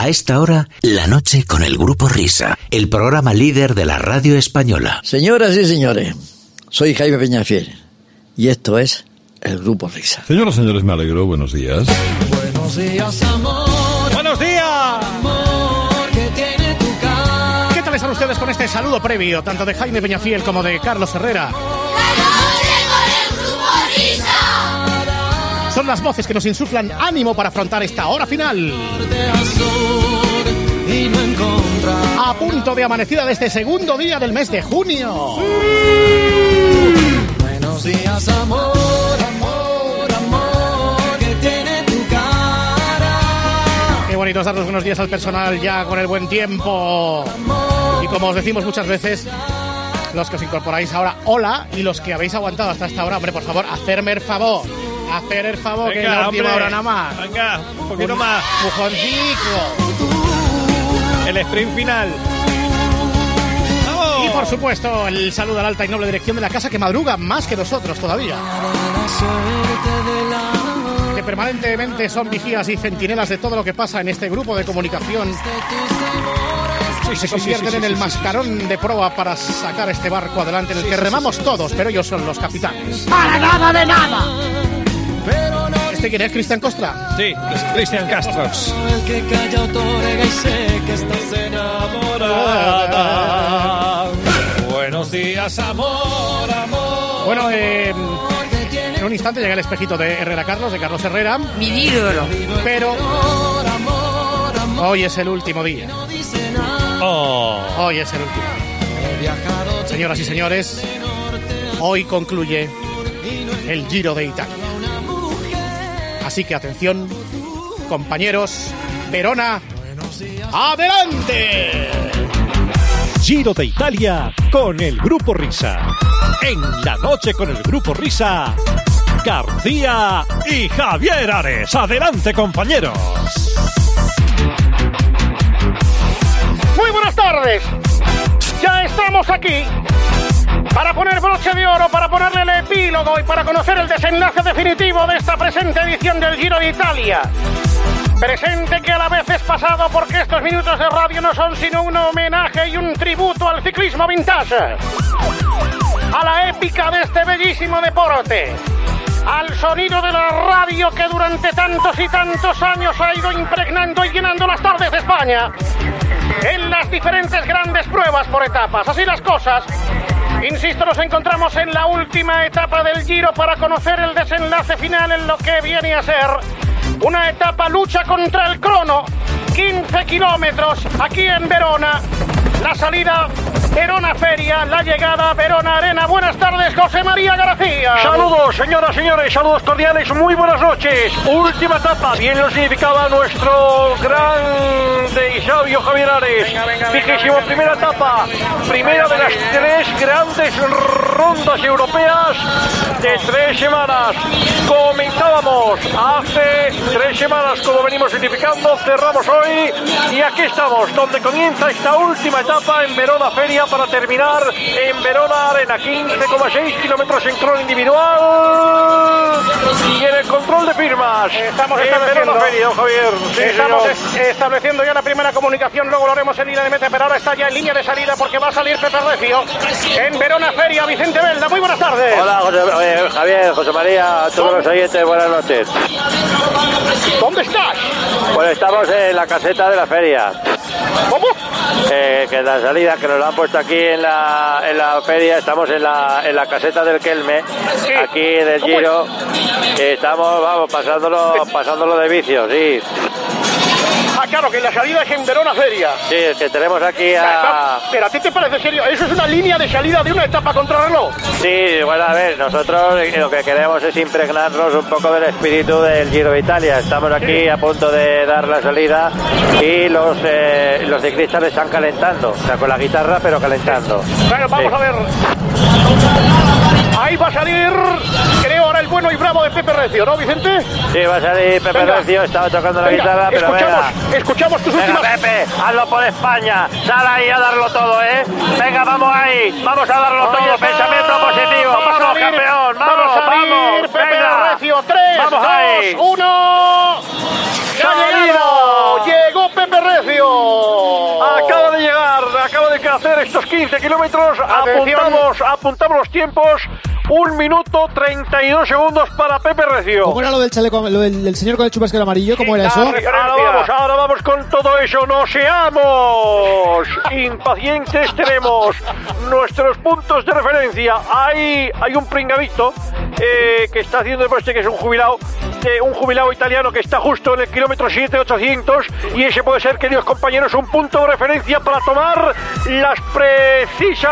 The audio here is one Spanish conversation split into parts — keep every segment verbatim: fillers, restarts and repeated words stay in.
A esta hora, La Noche con el Grupo Risa, el programa líder de la radio española. Señoras y señores, soy Jaime Peñafiel y esto es el Grupo Risa. Señoras y señores, me alegro. Buenos días. Buenos días, amor. ¡Buenos días! Amor, que tiene tu cara. ¿Qué tal están ustedes con este saludo previo, tanto de Jaime Peñafiel como de Carlos Herrera? Son las voces que nos insuflan ánimo para afrontar esta hora final. A punto de amanecida de este segundo día del mes de junio. Buenos días, amor, amor, amor, que tiene tu cara. Qué bonito es dar los buenos días al personal ya con el buen tiempo. Y como os decimos muchas veces, los que os incorporáis ahora, hola, y los que habéis aguantado hasta esta hora, hombre, por favor, hacerme el favor. Hacer el favor, venga, que es la última hombre, hora nada más. Venga, un poquito un más. Pujoncico. El sprint final. ¡Vamos! Y por supuesto, el saludo a la alta y noble dirección de la casa que madruga más que nosotros todavía. Que permanentemente son vigías y centinelas de todo lo que pasa en este grupo de comunicación. Sí, se convierten sí, sí, sí, en el sí, mascarón sí. de proa para sacar este barco adelante en el que remamos todos, pero ellos son los capitanes. ¡Para nada de nada! ¿Este quién es? ¿Cristian Costra? Sí, es Cristian Castros. El que calla otorga y sé que estás enamorada. Buenos días, amor, amor. Bueno, eh, en un instante llega el espejito de Herrera Carlos, de Carlos Herrera. Mi ídolo. Pero hoy es el último día. Oh. Hoy es el último. Señoras y señores, hoy concluye el Giro de Italia. Así que atención, compañeros, Verona, ¡adelante! Giro de Italia con el Grupo Risa. En La Noche con el Grupo Risa, García y Javier Ares. ¡Adelante, compañeros! Muy buenas tardes. Ya estamos aquí para poner broche de oro, para ponerle el epílogo y para conocer el desenlace definitivo de esta presente edición del Giro de Italia. Presente que a la vez es pasado, porque estos minutos de radio no son sino un homenaje y un tributo al ciclismo vintage, a la épica de este bellísimo deporte, al sonido de la radio que durante tantos y tantos años ha ido impregnando y llenando las tardes de España en las diferentes grandes pruebas por etapas. Así las cosas. Insisto, nos encontramos en la última etapa del Giro para conocer el desenlace final en lo que viene a ser una etapa lucha contra el crono. quince kilómetros aquí en Verona. La salida Verona Feria, la llegada Verona Arena. Buenas tardes, José María García. Saludos, señoras y señores, saludos cordiales, muy buenas noches. Última etapa, bien lo significaba nuestro grande y sabio Javier Ares. Venga, venga, Vigésimo venga, primera venga, etapa, venga, primera venga, de las venga. tres grandes rondas europeas de tres semanas. Comentábamos hace tres semanas, como venimos significando, cerramos hoy y aquí estamos, donde comienza esta última etapa en Verona Feria para terminar en Verona Arena. Quince coma seis kilómetros en crono individual y en el control de firmas estamos en estableciendo, Verona Feria, Javier. Sí, estamos es, estableciendo ya la primera comunicación, luego lo haremos en línea de meta, pero ahora está ya en línea de salida porque va a salir Pepe Recio en Verona Feria. Vicente Belda, muy buenas tardes. Hola, José, eh, Javier, José María, a todos los oyentes, buenas noches. ¿Dónde estás? Pues estamos en la caseta de la feria. ¿Cómo? Eh, que la salida que nos la han puesto aquí en la, en la feria, estamos en la, en la caseta del Kelme, sí. Aquí del Giro, eh, estamos, vamos, pasándolo, pasándolo de vicio, sí. Ah, claro, que la salida es en Verona Feria. Sí, es que tenemos aquí a... Pero ¿a ti te parece serio? ¿Eso es una línea de salida de una etapa contrarreloj? Sí, bueno, a ver, nosotros lo que queremos es impregnarnos un poco del espíritu del Giro de Italia. Estamos aquí sí. a punto de dar la salida y los, eh, los ciclistas le están calentando. O sea, con la guitarra, pero calentando. Bueno, vamos sí. a ver... Ahí va a salir, creo, ahora el bueno y bravo de Pepe Recio, ¿no, Vicente? Sí, va a salir Pepe venga. Recio, estaba tocando la venga. guitarra, pero escuchamos, venga. Escuchamos tus venga, últimas... Pepe, hazlo por España, sal ahí a darlo todo, ¿eh? Venga, vamos ahí, vamos a darlo ahí todo, está. Pensamiento positivo, vamos, vamos salir, campeón, vamos, vamos, a salir, vamos, Pepe venga. Recio, tres, vamos dos, ahí. uno... ¡Ya ha llegado! ¡Llegó llegado Pepe Recio. Acaba de llegar, acaba de hacer estos quince kilómetros. Apuntamos, apuntamos los tiempos. Un minuto treinta y dos segundos para Pepe Recio. ¿Cómo era lo del chaleco, lo del, del señor con el chubasquero amarillo? ¿Cómo era eso? Ahora vamos, ahora vamos con todo eso. No seamos impacientes, tenemos nuestros puntos de referencia. Hay, hay un pringadito eh, que está haciendo deporte, que es un jubilado, eh, un jubilado italiano que está justo en el kilómetro siete ochocientos, y ese puede ser, queridos compañeros, un punto de referencia para tomar las precisas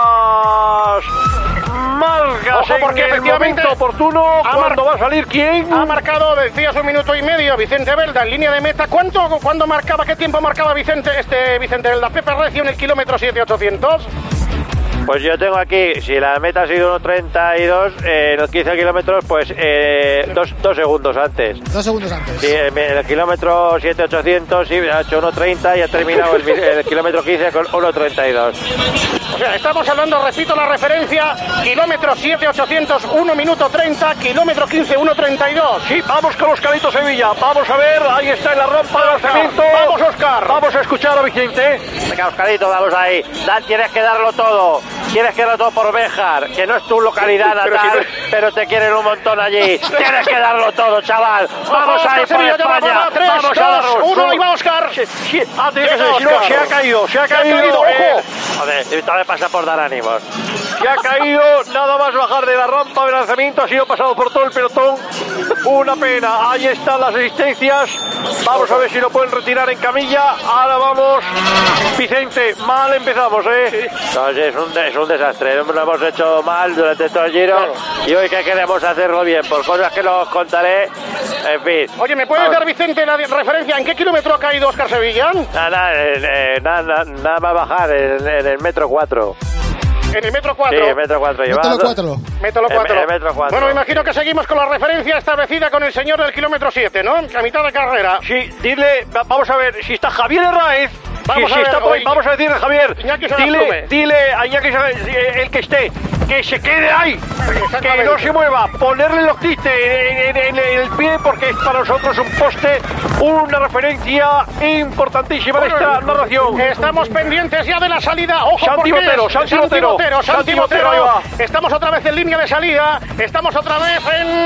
marcas. Ojo, porque en el efectivamente momento oportuno. ¿Cuándo va a salir quién? Ha marcado, decías, un minuto y medio Vicente Belda en línea de meta. ¿Cuánto, cuándo marcaba, qué tiempo marcaba Vicente, este Vicente Belda? Pepe Recio en el kilómetro siete ochocientos. Pues yo tengo aquí, si la meta ha sido uno treinta y dos, eh, en los quince kilómetros, pues eh, dos, dos segundos antes. Dos segundos antes. Sí, en el kilómetro siete ochocientos, sí, ha hecho uno treinta y ha terminado el, el kilómetro quince con uno treinta y dos. O sea, estamos hablando, repito la referencia, kilómetro siete ochocientos, uno minuto treinta, kilómetro quince, uno treinta y dos. Sí, vamos con Oscarito Sevilla. Vamos a ver, ahí está en la rampa de lanzamiento. Vamos, Oscar. Vamos a escuchar a Vicente. Venga, Oscarito, vamos ahí. Dan, tienes que darlo todo. Tienes que darlo todo por Béjar, que no es tu localidad natal, pero, si no... pero te quieren un montón allí. Tienes que darlo todo, chaval. Vamos a ir por España. tres, vamos dos, a darlo. uno, ahí va Oscar. Sí, sí. Ah, tiene que ser, si no, se ha caído, se ha se caído. Ha caído eh. ojo. Joder, esto me pasa por dar ánimos. Se ha caído, nada más bajar de la rampa de lanzamiento, ha sido pasado por todo el pelotón. Una pena, ahí están las asistencias. Vamos a ver si lo pueden retirar en camilla. Ahora vamos, Vicente, mal empezamos, ¿eh? No, es, un, es un desastre, lo hemos hecho mal durante todo el giro, claro. Y hoy que queremos hacerlo bien, por cosas que los contaré, en fin. Oye, ¿me puedes vamos. dar, Vicente, la referencia? ¿En qué kilómetro ha caído Oscar Sevilla? Nada, eh, nada, nada más bajar, en, en el metro cuatro. En el metro cuatro. Sí, el metro cuatro. Mételo cuatro. Mételo cuatro. El, el metro cuatro. Bueno, me imagino que seguimos con la referencia establecida con el señor del kilómetro siete, ¿no? A mitad de carrera. Sí, dile, vamos a ver, si está Javier Herráez. Vamos, si, a, si ver, está, oye, vamos a decirle, Javier, dile, dile a Iñaki, el que esté, que se quede ahí, que no se mueva, ponerle los tistes en, en, en el pie, porque es para nosotros un poste, una referencia importantísima de esta narración. Estamos pendientes ya de la salida. Ojo, Santi Botero, Santi Botero, Santi Botero. Estamos otra vez en línea de salida. Estamos otra vez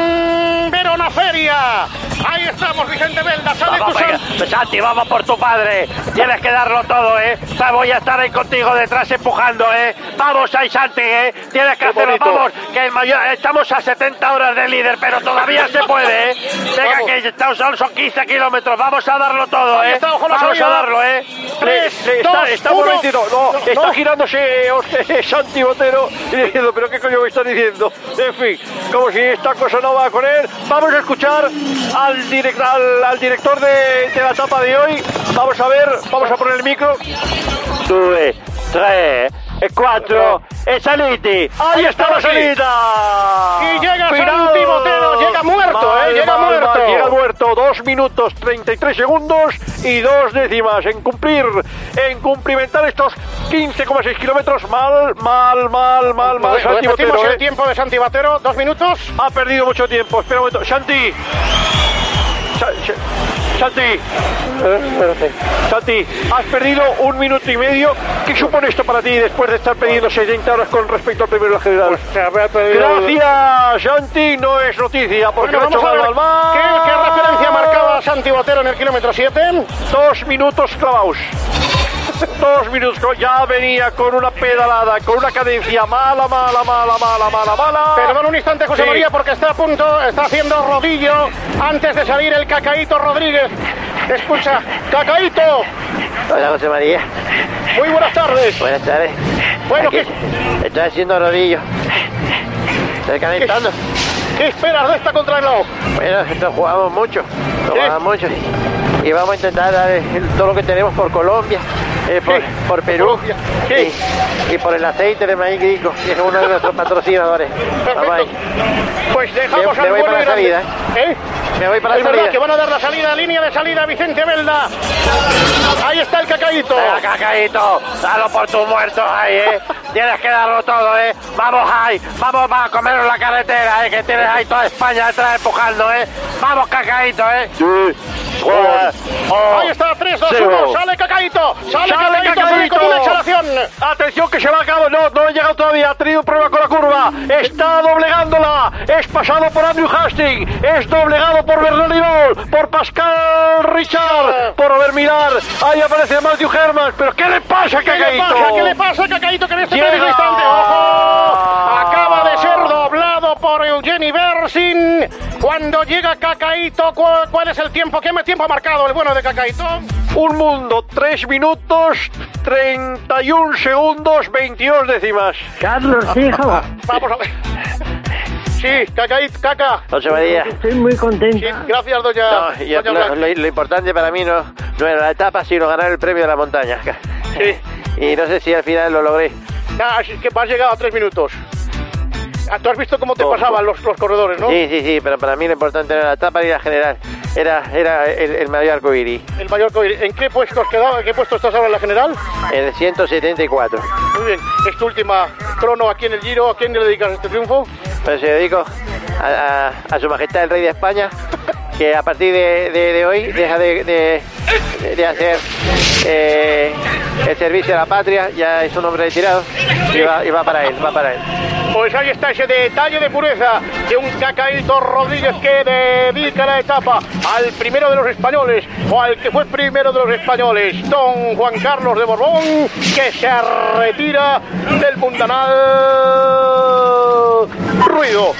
en Verona Feria. Ahí estamos, Vicente Belda. Sale vamos, tu San... Santi, vamos por tu padre. Tienes que darlo todo, ¿eh? Voy a estar ahí contigo detrás empujando, ¿eh? Vamos ahí, Santi, ¿eh? Tienes que hacerlo, vamos. Que el mayor... Estamos a setenta horas de líder, pero todavía se puede, ¿eh? Venga, vamos. Que estamos, son, son quince kilómetros. Vamos a darlo todo, ¿eh? Está, ojo, vamos a darlo, ¿eh? tres, le, le, dos, está, está uno. momentito. No, no, está no. girándose eh, Santi Botero y diciendo, pero qué coño me está diciendo. En fin, como si esta cosa no va con él. Vamos a escuchar al, direct, al, al director de, de la etapa de hoy. Vamos a ver, vamos a poner el micro. Due, tres, cuatro, e saliti. Ahí está la salida. Y llega Santi Botero, llega muerto, mal, eh, llega mal, muerto. Mal, llega muerto, dos minutos treinta y tres segundos y dos décimas en cumplir, en cumplimentar estos quince coma seis kilómetros. Mal, mal, mal, mal, mal. Pues, Santi Botero, ¿eh? el tiempo de Santi Botero, dos minutos. Ha perdido mucho tiempo, espera un momento. Santi. Santi, Santi, has perdido un minuto y medio. ¿Qué supone esto para ti después de estar perdiendo sesenta horas con respecto al primero de la general? Pues Gracias, Santi, no es noticia porque bueno, ha hecho mal, mal, mal. ¿Qué, ¿Qué referencia marcaba Santi Botero en el kilómetro siete? Dos minutos clavados. Dos minutos, ya venía con una pedalada, con una cadencia mala, mala, mala, mala, mala, mala. Perdón un instante, José sí. María, porque está a punto, está haciendo rodillo antes de salir el Cacaíto Rodríguez. Escucha, Cacaíto. Hola, José María. Muy buenas tardes. Buenas tardes. Bueno, Aquí ¿qué? Estoy haciendo rodillo. Estoy calentando. ¿Qué, ¿Qué esperas de esta contrarreloj? Bueno, esto jugamos mucho, jugamos ¿Sí? mucho. Y vamos a intentar dar todo lo que tenemos por Colombia. Eh, por, sí. por Perú sí. y, y por el aceite de maíz grico, que es uno de nuestros patrocinadores. Vamos ahí. Pues dejamos me, me voy para la salida. ¿Eh? Me voy para es la salida. verdad que van a dar la salida, línea de salida, Vicente Belda. Ahí está el Cacaíto. Venga, Cacaíto, dalo por tus muertos ahí, ¿eh? Tienes que darlo todo, ¿eh? Vamos ahí, vamos a comernos la carretera, ¿eh? Que tienes ahí toda España detrás empujando, ¿eh? Vamos, Cacaíto, ¿eh? Sí. Oh. Ahí está, tres, dos, Cero. uno, sale Cacaíto, sale, ¡Sale Cacaíto, Cacaíto! con una exhalación. Atención que se va a cabo, no, no ha llegado todavía, ha tenido un problema con la curva, está doblegándola, es pasado por Andrew Hastings, es doblegado por Bernard Hinault, por Pascal Richard, por Robert Millar, ahí aparece Matthew Hermans, pero ¿qué le pasa a ¿Qué le Cacaíto? pasa? ¿Qué le pasa a Cacaíto que en este Llega. preciso instante, ojo, acaba de ser doblado por Eugeni Bersin? Cuando llega Cacaíto, ¿cuál, ¿cuál es el tiempo? ¿Qué tiempo ha marcado el bueno de Cacaíto? Un mundo, tres minutos, treinta y un segundos, veintidós décimas. Carlos, hijo. Vamos a ver. Sí, Cacaíto, Caca. José María. Estoy muy contenta. Sí, gracias, doña, No, yo- doña lo, Blanca. lo- lo importante para mí no, no era la etapa, sino ganar el premio de la montaña. Sí. Y no sé si al final lo logré. Ah, es que has llegado a tres minutos. Ah, tú has visto cómo te Oh. pasaban los, los corredores, ¿no? Sí, sí, sí, pero para mí lo importante no era la etapa ni la general. Era, era el, el mayor arcoíris. El mayor COVID. ¿En qué puesto has quedado? ¿En qué puesto estás ahora en la general? En el ciento setenta y cuatro. Muy bien. Es tu última crono aquí en el Giro. ¿A quién le dedicas este triunfo? Pues se dedico a, a, a su majestad el rey de España, que a partir de, de, de hoy deja de, de, de hacer eh, el servicio a la patria, ya es un hombre retirado y va, y va para él, va para él. Pues ahí está ese detalle de pureza de un Cacaíto Rodríguez que dedica la etapa al primero de los españoles, o al que fue primero de los españoles, don Juan Carlos de Borbón, que se retira del mundanal. Ruido.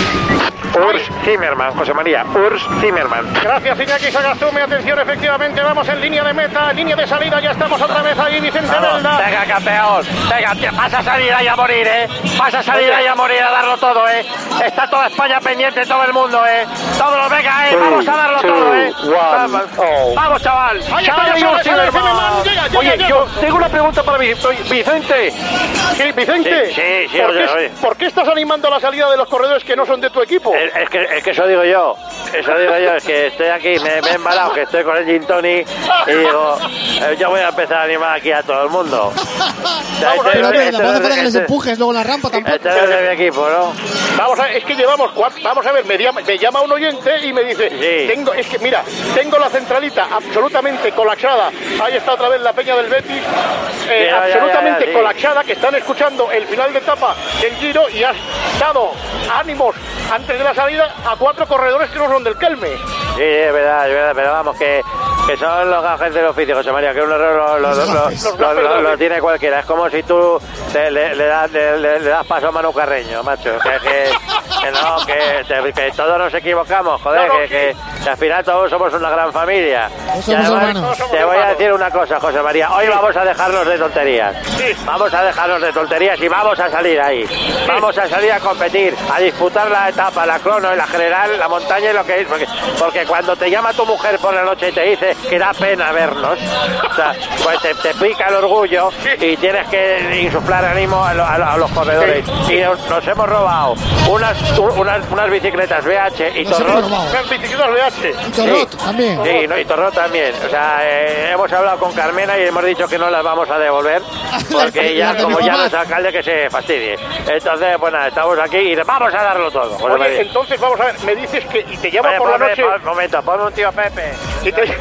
Urs Zimmerman, José María, Urs Zimmerman. Gracias, Iñaki Sagastume. Atención, efectivamente, vamos en línea de meta, en línea de salida. Ya estamos otra vez ahí, Vicente Belda. Venga, campeón, venga, tío, vas a salir ahí a morir, ¿eh? Vas a salir ahí a morir, a darlo todo, ¿eh? Está toda España pendiente, todo el mundo, ¿eh? Todos los, venga, ¿eh? Vamos a darlo todo, ¿eh? Vamos, vamos, chaval. Ahí está, Sale ya Urs sale, sale, Zimmerman. Zimmerman. Llega, llega, Oye, llega. yo tengo una pregunta para mí, Vicente. Sí, Vicente. Sí, sí, sí, ¿por, oye, qué, oye. ¿Por qué estás animando la salida de los corredores que no son de tu equipo? Es, es que, es que eso digo yo, eso digo yo, es que estoy aquí, me, me he embalado, que estoy con el gin tonic y digo, eh, yo voy a empezar a animar aquí a todo el mundo. O sea, este- Pero hombre, este- tampoco hace falta que les este- empujes luego en la rampa tampoco. Este no es de mi equipo, ¿no? Vamos a ver, es que llevamos cuatro, vamos a ver, me llama, me llama un oyente y me dice, Sí. tengo, es que mira, tengo la centralita absolutamente colapsada. Ahí está otra vez la peña del Betis, eh, Ya, ya, absolutamente ya, ya, sí. colapsada, que están escuchando el final de etapa del Giro y has dado ánimos antes de la salida a cuatro corredores que no son del Kelme. Sí, es verdad, es verdad, pero vamos, que, que son los gajes del oficio, José María, que un error lo, lo, lo, lo, lo- lo- lo tiene cualquiera. Es como si tú le, le, le das, le, le- le das paso a Manu Carreño, macho. Que, que, que no, que, te- que todos nos equivocamos, joder, Claro, que, sí. que, que al final todos somos una gran familia. Todos Y somos además, hermanos. te voy a decir una cosa, José María, hoy vamos a dejarnos de tonterías. Sí. Vamos a dejarnos de tonterías y vamos a salir ahí. Vamos a salir a competir, a disputar la etapa, la crono y la general, la montaña y lo que es. Porque, porque cuando te llama tu mujer por la noche y te dice que da pena vernos, o sea, pues te, te pica el orgullo y tienes que insuflar ánimo a, lo- a lo- a los corredores. Y nos, nos hemos robado unas, unas, unas bicicletas B H y Nos hemos Torrot. robado. Unas bicicletas B H. Y Torrot también. Sí, no, y Torrot también. O sea, eh, hemos hablado con Carmena y hemos dicho que no las vamos a devolver porque ya, Las de como mi ya mamá. no es alcalde, que se fastidie. Entonces, pues nada, estamos aquí y vamos a darlo todo. José Oye, María. entonces vamos a ver, me dices que y te llama Oye, por la ponme- noche. pon- momento, ponme un tío Pepe. y te,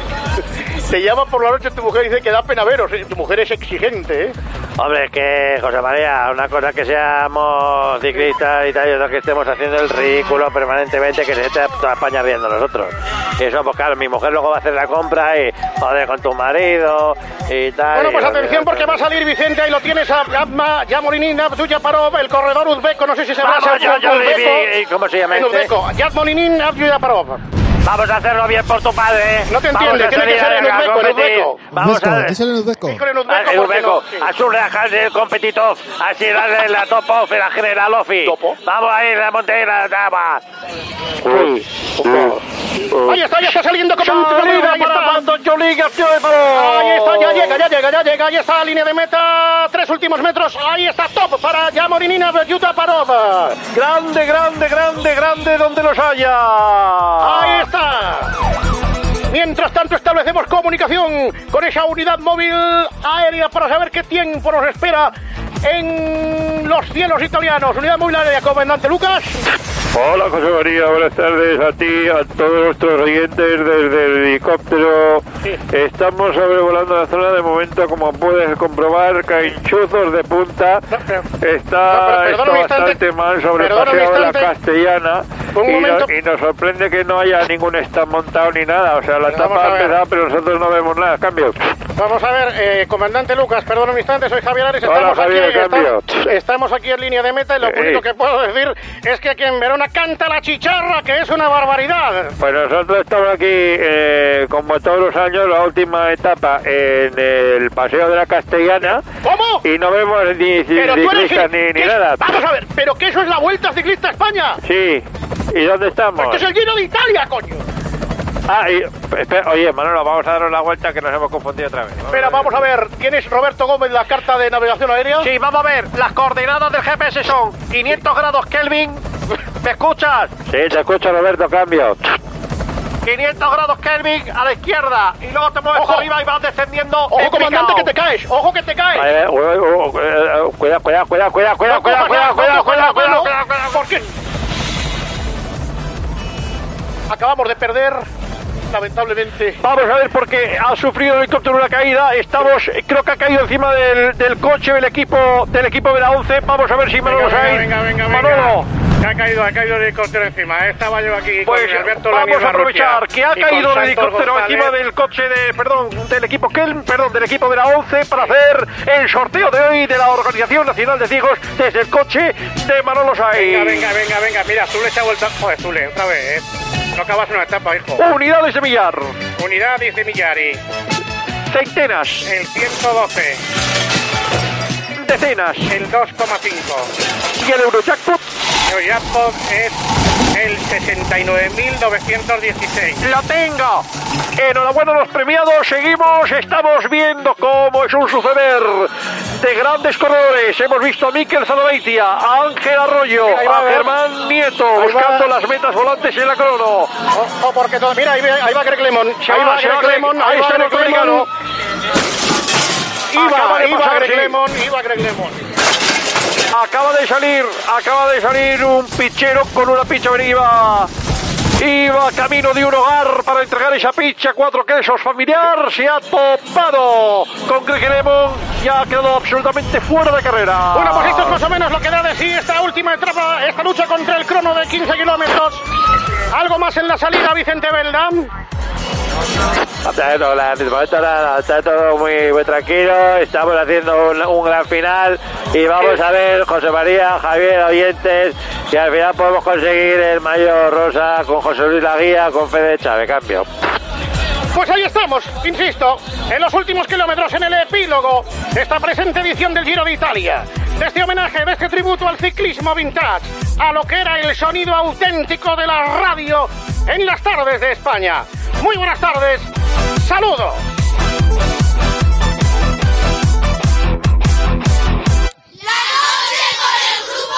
te llama por la noche tu mujer y dice que da pena veros. eh. Tu mujer es exigente, ¿eh? Hombre, es que, José María, una cosa es que seamos ciclistas y tal, y otra que estemos haciendo el ridículo permanentemente, que se esté toda España riendo nosotros. Y eso, pues claro, mi mujer luego va a hacer la compra y, joder, con tu marido y tal. Bueno, y- pues atención porque va a salir Vicente, ahí lo tienes a Yatma, Yamoninin, Abduyaparov, el corredor uzbeco, no sé si se Vamos, llama yo- yo vi- vi- ¿cómo se llama En este? uzbeco, Yatmoninin, Abduyaparov. Vamos a hacerlo bien por tu padre. No te Vamos entiende, a tiene que salir ser en a uzbeco, en competir. uzbeco. Vamos Uzbeko, a... díselo en uzbeko. Dígalo en Ah, uzbeco el porque uzbeco, no- sí. a su reajar del competitov, así darle la top off y la general offi. ¿Topo? Vamos a ir a la montaña, va. Ahí está, ya está saliendo como un Salida ahí para está. Antonio Liga, tío de Paro. Ahí está, ya llega, ya llega, ya llega, ya está, línea de meta, tres últimos metros, ahí está, top para Yamoninin, Abduyaparov. Grande, grande, grande, grande donde los haya. Ahí está. Mientras tanto establecemos comunicación con esa unidad móvil aérea para saber qué tiempo nos espera en los cielos italianos. Unidad móvil aérea, comandante Lucas. Hola José María, buenas tardes a ti, a todos nuestros oyentes desde el helicóptero. Sí. Estamos sobrevolando la zona de momento, como puedes comprobar, caen chuzos de punta. No, pero, Está no, esto bastante mal sobre el paseo de la Castellana y, no, y nos sorprende que no haya ningún stand montado ni nada. O sea, la etapa ha empezado, pero nosotros no vemos nada. Cambio. Vamos a ver, eh, comandante Lucas, perdón un instante, soy Javier Ares. Hola, estamos, Javier, aquí, cambio. Estamos, estamos aquí en línea de meta y lo único que puedo decir es que aquí en Verona canta la chicharra, que es una barbaridad. Pues nosotros estamos aquí, eh, como todos los años, la última etapa en el paseo de la Castellana. ¿Cómo? Y no vemos ni ciclistas ni, ni nada. Vamos a ver, ¿pero qué eso es la Vuelta Ciclista a España? Sí. ¿Y dónde estamos? Pues es el Giro de Italia, coño. Ah, y, espera, oye, Manolo, vamos a darnos la vuelta que nos hemos confundido otra vez. Vamos Espera, vamos a ver, ¿tienes Roberto Gómez la carta de navegación aérea? Sí, vamos a ver, las coordenadas del G P S son quinientos grados Kelvin. ¿Me escuchas? Sí, te escucho, Roberto, cambio. quinientos grados Kelvin a la izquierda y luego te mueves Ojo. arriba y vas descendiendo. Ojo, comandante, que te caes, ojo que te caes. Vale, cuidado, cuidado, cuidado, cuidado, cuidado, cuidado, cuidado, cuidado, cuidado, cuidado, cuidado. ¿Por qué? Acabamos de perder, lamentablemente. Vamos a ver, porque ha sufrido el helicóptero una caída. Estamos, creo que ha caído encima del, del coche del equipo del equipo de la once. Vamos a ver si Manolo venga, Sainz. venga, venga, venga, Manolo. Ha caído, ha caído el helicóptero encima. Estaba yo aquí pues con Alberto vamos a aprovechar que ha caído el helicóptero González. Encima del coche de, perdón, del equipo Kelm, perdón, del equipo de la once para hacer el sorteo de hoy de la Organización Nacional de Ciegos desde el coche de Manolo Sainz. Venga, venga, venga, venga. Mira, Zule se ha vuelto. Joder, Zule, otra vez, ¿eh? No acabas una etapa, hijo. Unidades de millar. Unidades de Millari. Centenas. El ciento doce. Decenas. El dos coma cinco. Y el Eurojackpot. El Eurojackpot es el sesenta y nueve mil novecientos dieciséis. ¡La tenga! Enhorabuena a los premiados. Seguimos, estamos viendo cómo es un suceder de grandes corredores. Hemos visto a Mikel Zanabeitia, a Ángel Arroyo, a, a Germán Nieto, ahí buscando va. Las metas volantes en la crono. Ojo, porque todo, mira, ahí va, ahí va Greg Lemon. Se ahí va, Greg Lemon, ahí está el norteamericano. Iba, iba Greg Lemon, iba Greg Lemon. Acaba de salir, acaba de salir un pichero con una picha iba, iba camino de un hogar para entregar esa picha, cuatro quesos familiar, se ha topado con Greg Lemon y ha quedado absolutamente fuera de carrera. Bueno, pues esto es más o menos lo que da de sí esta última etapa, esta lucha contra el crono de quince kilómetros. ¿Algo más en la salida, Vicente Beldam? De momento nada, está todo muy, muy tranquilo, estamos haciendo un, un gran final y vamos a ver, José María, Javier, oyentes, que al final podemos conseguir el maillot rosa con José Luis Laguía, con Fede Chávez, cambio. Pues ahí estamos, insisto, en los últimos kilómetros, en el epílogo de esta presente edición del Giro de Italia, de este homenaje, de este tributo al ciclismo vintage, a lo que era el sonido auténtico de la radio en las tardes de España. Muy buenas tardes, saludos. La noche con el Grupo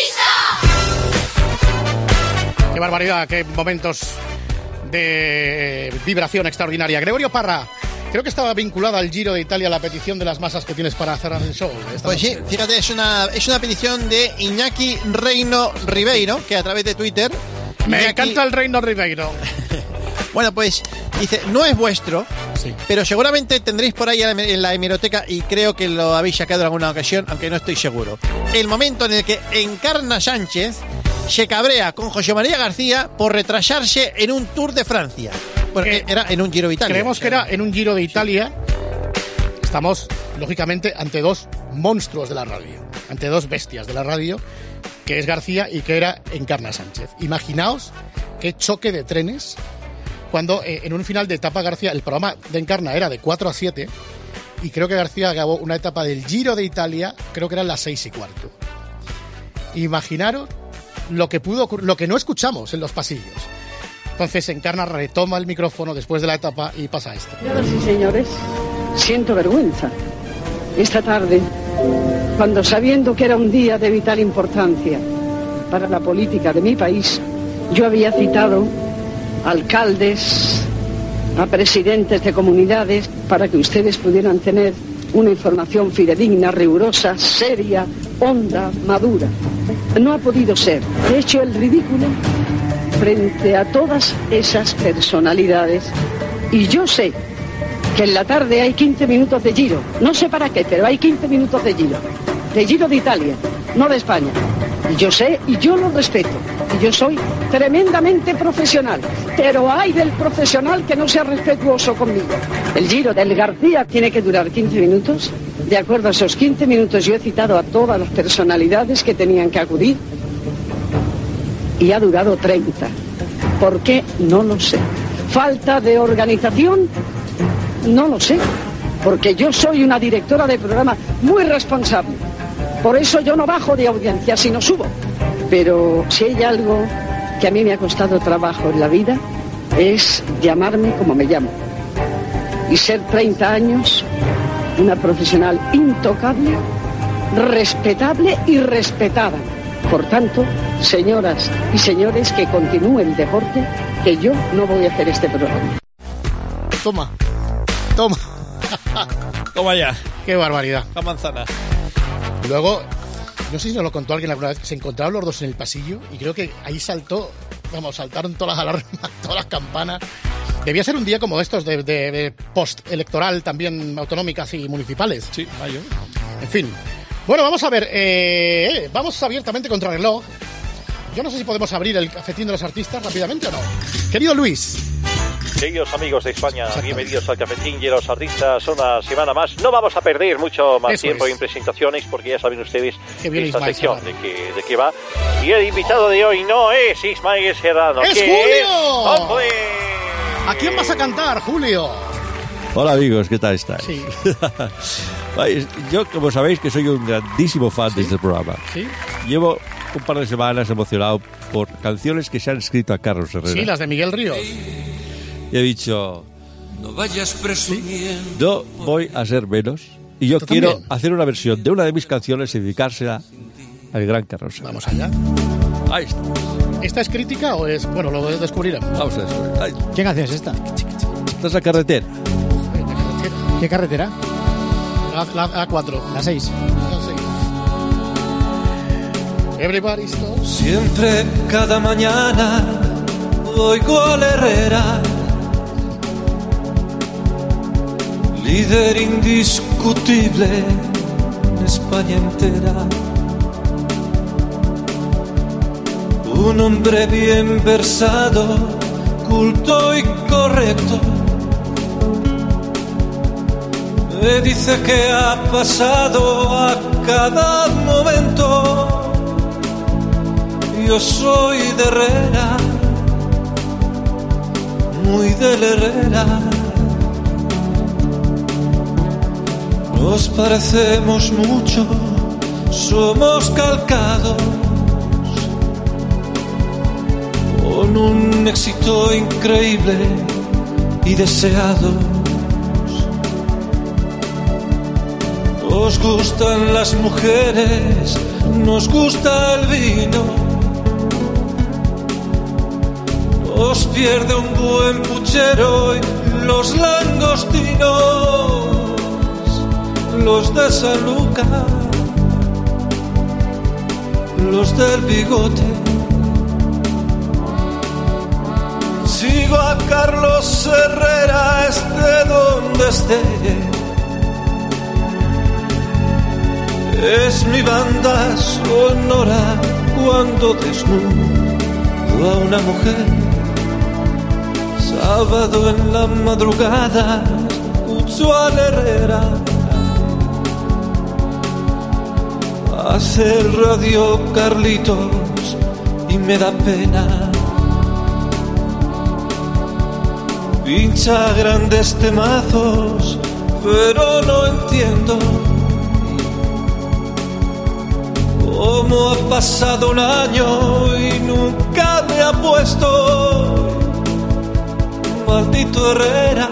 Risa. Qué barbaridad, qué momentos de vibración extraordinaria. Gregorio Parra, creo que estaba vinculada al Giro de Italia la petición de las masas que tienes para cerrar el show. Pues sí, fíjate, es una, es una petición de Iñaki Reino Ribeiro, que a través de Twitter... Me Iñaki... encanta el Reino Ribeiro. Bueno, pues dice, no es vuestro, sí, pero seguramente tendréis por ahí en la hemeroteca y creo que lo habéis sacado en alguna ocasión, aunque no estoy seguro. El momento en el que Encarna Sánchez se cabrea con José María García por retrasarse en un Tour de Francia. Bueno, eh, era en un Giro de Italia. Creemos que era en un Giro de Italia. Estamos, lógicamente, ante dos monstruos de la radio, ante dos bestias de la radio, que es García y que era Encarna Sánchez. Imaginaos qué choque de trenes cuando eh, en un final de etapa García, el programa de Encarna era de cuatro a siete y creo que García acabó una etapa del Giro de Italia, creo que eran las seis y cuarto. Imaginaros lo que pudo ocurrir, lo que no escuchamos en los pasillos. Entonces Encarna retoma el micrófono después de la etapa y pasa esto. Señoras y señores, siento vergüenza. Esta tarde, cuando sabiendo que era un día de vital importancia para la política de mi país, yo había citado a alcaldes, a presidentes de comunidades, para que ustedes pudieran tener una información fidedigna, rigurosa, seria, honda, madura. No ha podido ser. He hecho el ridículo frente a todas esas personalidades y yo sé que en la tarde hay quince minutos de Giro. No sé para qué, pero hay quince minutos de Giro. De Giro de Italia, no de España. Y yo sé y yo lo respeto. Y yo soy tremendamente profesional. Pero hay del profesional que no sea respetuoso conmigo. El Giro del García tiene que durar quince minutos. De acuerdo a esos quince minutos yo he citado a todas las personalidades que tenían que acudir. Y ha durado treinta. ¿Por qué? No lo sé. ¿Falta de organización? No lo sé. Porque yo soy una directora de programa muy responsable. Por eso yo no bajo de audiencia, sino subo. Pero si hay algo que a mí me ha costado trabajo en la vida, es llamarme como me llamo. Y ser treinta años una profesional intocable, respetable y respetada. Por tanto, señoras y señores, que continúe el deporte, que yo no voy a hacer este programa. Toma, toma. Toma ya. Qué barbaridad. La manzana. Luego, no sé si nos lo contó alguien alguna vez, que se encontraron los dos en el pasillo y creo que ahí saltó, vamos, saltaron todas las alarmas, todas las campanas. Debía ser un día como estos de, de, de post-electoral, también autonómicas y municipales. Sí, mayo. En fin. Bueno, vamos a ver, eh, vamos abiertamente contra el reloj. Yo no sé si podemos abrir el cafetín de los artistas rápidamente o no. Querido Luis. Queridos amigos de España, bienvenidos al Cafetín y los artistas una semana más. No vamos a perder mucho más Eso tiempo es. en presentaciones porque ya saben ustedes Qué bien esta Ismael sección Serrano. de qué, de qué va. Y el invitado de hoy no es Ismael Serrano. ¡Es que Julio! es ¡Hombre! ¿A quién vas a cantar, Julio? Hola amigos, ¿qué tal estáis? Sí. Ay, yo, como sabéis, que soy un grandísimo fan de este programa. Sí. Llevo un par de semanas emocionado por canciones que se han escrito a Carlos Herrera. Sí, las de Miguel Ríos. Y he dicho, No vayas presumiendo. no voy a ser menos. Y yo ¿Tú quiero también? hacer una versión de una de mis canciones y dedicársela al gran Carlos Herrera. Vamos allá. Ahí está. ¿Esta es crítica o es...? Bueno, lo descubriremos. Vamos a descubrir. Ahí. ¿Qué canción es esta? Esta es la carretera. ¿Qué carretera? La, la A cuatro. La seis. La seis. Everybody's talking. Siempre, cada mañana, oigo al Herrera, líder indiscutible en España entera. Un hombre bien versado, culto y correcto. Me dice que ha pasado a cada momento. Yo soy de Herrera, muy del Herrera. Nos parecemos mucho, somos calcados, con un éxito increíble y deseado. Nos gustan las mujeres, nos gusta el vino. Nos pierde un buen puchero y los langostinos, los de San Lucas, los del bigote. Sigo a Carlos Herrera, esté donde esté. Es mi banda sonora cuando desnudo a una mujer. Sábado en la madrugada escucho al Herrera. Hace el radio Carlitos y me da pena. Pincha grandes temazos, pero no entiendo cómo ha pasado un año y nunca me ha puesto. Maldito Herrera,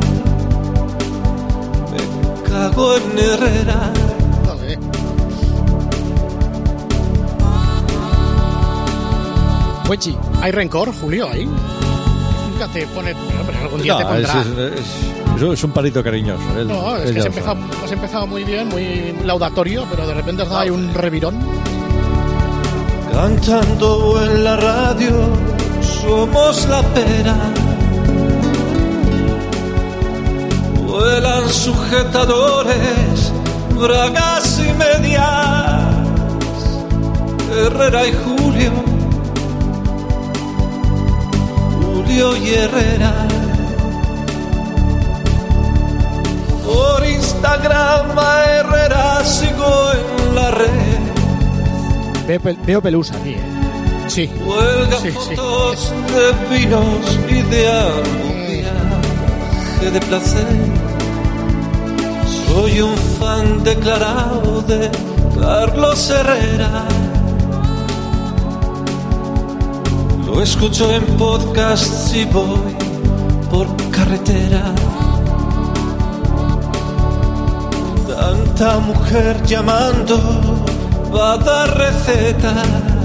me cago en Herrera. Vale. Huechi. ¿Hay rencor, Julio, ahí? nunca te pone... Hombre, algún día No, te pondrá. es, es, es, es un palito cariñoso. Él, No, es él que ya has lo empezado, has empezado muy bien, muy laudatorio, pero de repente has dado ahí un revirón. Cantando en la radio, somos la pera. Vuelan sujetadores, bragas y medias. Herrera y Julio, Julio y Herrera. Por Instagram a Herrera sigo en la red. Veo, pel- veo pelusa aquí, ¿eh? Sí. Huelga Sí, sí. fotos de vinos y de algún de placer. Soy un fan declarado de Carlos Herrera. Lo escucho en podcast si voy por carretera. Tanta mujer llamando va a dar recetas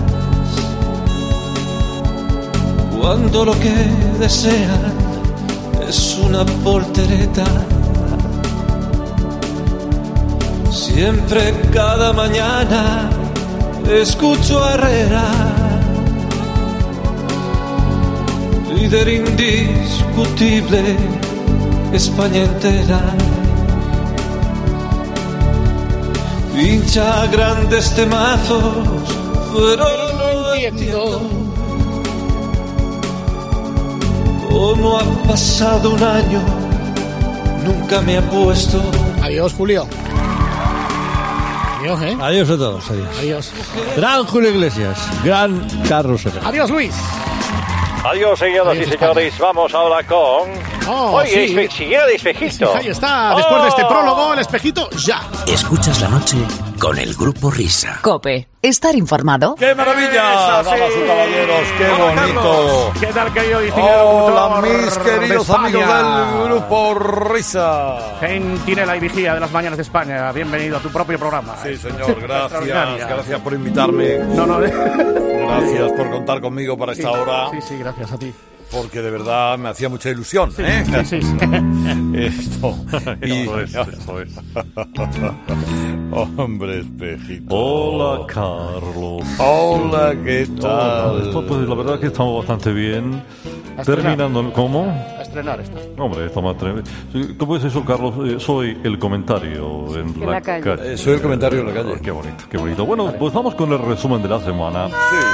cuando lo que desean es una voltereta. Siempre, cada mañana, escucho a Herrera, líder indiscutible, España entera. Pincha grandes temazos, pero no entiendo cómo ha pasado un año, nunca me ha puesto. Adiós, Julio. Adiós, ¿eh? Adiós a todos, adiós. Adiós. Gran Julio Iglesias, gran Carlos Herrera. Adiós, Luis. Adiós, señoras Adiós, y señores. Vamos ahora con... Oh, Oye, sí. espe- siguiera de espejito. Ahí está, después de este Oh. prólogo, el espejito ya. Escuchas la noche con el Grupo Risa. COPE. Estar informado. ¡Qué maravilla! Eso sí. Damas y caballeros, qué Hola, bonito. Carlos. ¿Qué tal, querido distinguido Hola, locutor mis queridos de amigos España? del Grupo Risa. Centinela y vigía de las mañanas de España. Bienvenido a tu propio programa. Sí, señor, gracias. Extraordinaria. Gracias por invitarme. No, no, Gracias por contar conmigo para esta Sí, hora. Sí, sí, gracias a ti. Porque de verdad me hacía mucha ilusión, ¿eh? Sí, sí, sí. Esto. Y... Eso es, eso es. Hombre, espejito. Hola, Carlos. Hola, ¿qué tal? Hola, esto, pues la verdad que estamos bastante bien. A estrenar. Terminando, ¿cómo? A estrenar esto. Hombre, estamos tremendo. ¿Cómo es eso, Carlos? Eh, soy el comentario en la, la calle. calle. Eh, soy el comentario en la calle. Oh, qué bonito, qué bonito. Bueno, pues vamos con el resumen de la semana.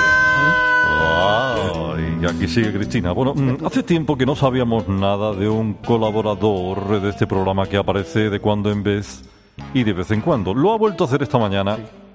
Ay, y aquí sigue Cristina. Bueno, mm, hace tiempo que no sabíamos nada de un colaborador de este programa que aparece de cuando en vez y de vez en cuando. Lo ha vuelto a hacer esta mañana.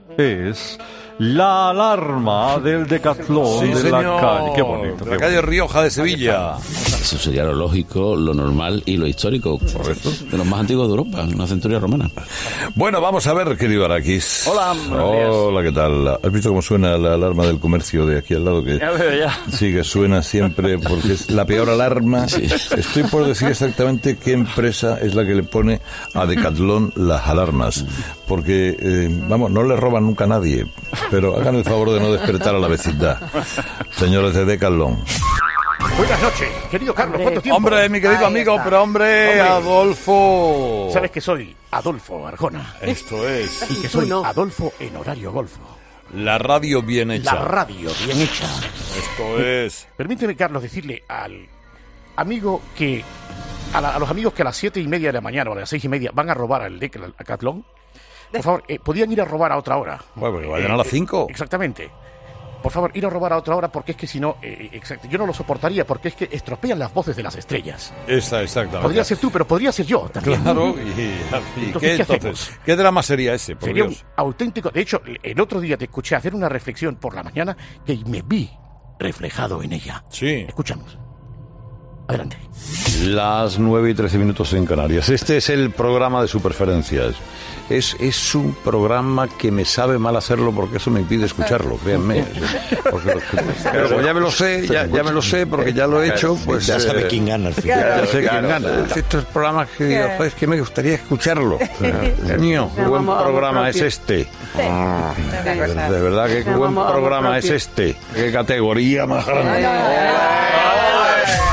Es la alarma del Decathlon Sí, de señor. la calle. Qué bonito. De qué la calle bonito. Rioja de Sevilla. Eso sería lo lógico, lo normal y lo histórico. Correcto. De los más antiguos de Europa, una centuria romana. Bueno, vamos a ver, querido Araquis. Hola, buenos días. Hola, ¿qué tal? ¿Has visto cómo suena la alarma del comercio de aquí al lado? Que Ya veo, ya. Sí, que suena siempre porque es la peor alarma. Sí. Estoy por decir exactamente qué empresa es la que le pone a Decathlon las alarmas. Porque, eh, vamos, no le roban nunca a nadie. Pero hagan el favor de no despertar a la vecindad. Señores de Decathlon. Buenas noches, querido Carlos. ¿Cuánto tiempo? Hombre, mi querido Ahí amigo, está. pero hombre, Hombre. Adolfo. Sabes que soy Adolfo Arjona. Esto es Y que soy Adolfo en horario golfo. la radio bien hecha. La radio bien hecha. Esto es. Permíteme, Carlos, decirle al amigo que... A, la- a los amigos que a las siete y media de la mañana o a las seis y media van a robar al Decathlon, por favor, eh, podían ir a robar a otra hora. Bueno, que vayan a las cinco. Exactamente. Por favor, ir a robar a otra hora porque es que si no, eh, exacto, yo no lo soportaría porque es que estropean las voces de las estrellas. Esa, exactamente. Podría ser tú, pero podría ser yo también. Claro, y, y Entonces, ¿qué, ¿qué entonces? hacemos? ¿Qué drama sería ese, por Sería Dios? un auténtico... De hecho, el otro día te escuché hacer una reflexión por la mañana que me vi reflejado en ella. Sí. Escuchamos. Adelante. Las nueve y trece minutos en Canarias. Este es el programa de Superferencias. Es, es un programa que me sabe mal hacerlo porque eso me impide escucharlo, créanme. Porque, pero como ya me lo sé, ya, ya me lo sé porque ya lo he hecho, pues... Ya sabe eh, quién gana al final. Ya sé quién Claro, gana. claro. Estos programas que digo, "Joder, es que me gustaría escucharlo. Niño, qué Nos buen vamos a programa amor es propio. este. Sí. De de verdad, qué Nos buen vamos a amor programa es propio. este. Qué categoría más grande.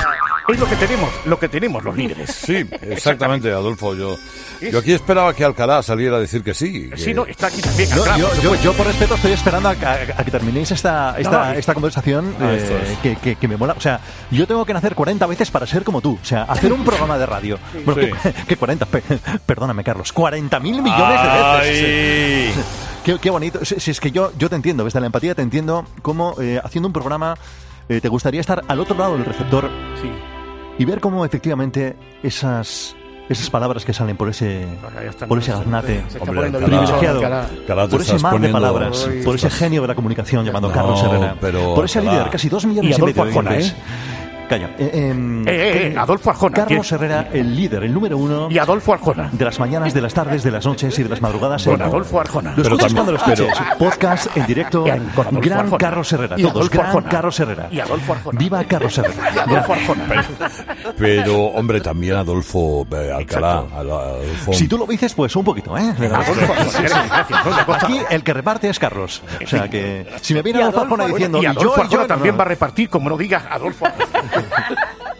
Es lo que tenemos, lo que tenemos los líderes. Sí, exactamente, Adolfo. Yo, yo aquí esperaba que Alcalá saliera a decir que sí. Que... Sí, no, está aquí también. Yo, Alcalá, yo, por yo, supuesto. yo, por respeto, estoy esperando a, a- a que terminéis esta, esta, No, no, esta conversación Ah, eh, esto es. que, que, que me mola. O sea, yo tengo que nacer cuarenta veces para ser como tú. O sea, hacer un programa de radio. Bueno, Sí. ¿qué cuarenta? Pe- Perdóname, Carlos. cuarenta mil millones de veces. Ay. Sí. Qué, qué bonito. Si, si es que yo, yo te entiendo, desde la empatía te entiendo cómo eh, haciendo un programa eh, te gustaría estar al otro lado del receptor Sí. y ver cómo efectivamente esas esas palabras que salen por ese ya están- por ese garnate se está Hombre, poniendo Alcalá, privilegiado, Alcalá. Alcalá, te por ese estás mar de poniendo- palabras, Ay, por ese estás- genio de la comunicación llamado No, Carlos Herrera, pero, por ese Alcalá. líder, casi dos millones Y y, Adolfo medio de Arjona, oyentes. ¿eh? Calla. Eh, em, Eh, eh, eh, Adolfo Arjona. Carlos ¿quién? Herrera, el líder, el número uno Y Adolfo Arjona. de las mañanas, de las tardes, de las noches y de las madrugadas. Don en- Adolfo Arjona. Lo Pero escuchas también- cuando lo escuches. Podcast en directo. Y con Adolfo Gran Arjona. Carlos Herrera. Y Todos. Adolfo Gran Arjona. Carlos Herrera. Y Adolfo Arjona. Viva Carlos Herrera. Y Adolfo Arjona. Pero, hombre, también Adolfo eh, Alcalá. Exacto. Al- Adolfo- Si tú lo dices, pues un poquito, ¿eh? De verdad. Adolfo Arjona. Gracias, gracias. No, una cosa- Aquí el que reparte es Carlos. O sea que si me viene Y Adolfo Adolfo Arjona diciendo y y Adolfo yo, Arjona yo, también no, va a no. repartir, como no digas Adolfo Arjona.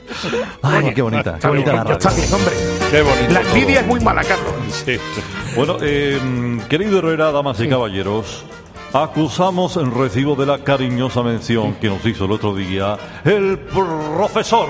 Ay, qué bonita, qué Está bonita bien, la está radio. bien, hombre. Qué bonito La todo. envidia es muy mala, Carlos. Sí. Bueno, eh, querido Herrera, damas y caballeros, acusamos en recibo de la cariñosa mención que nos hizo el otro día el profesor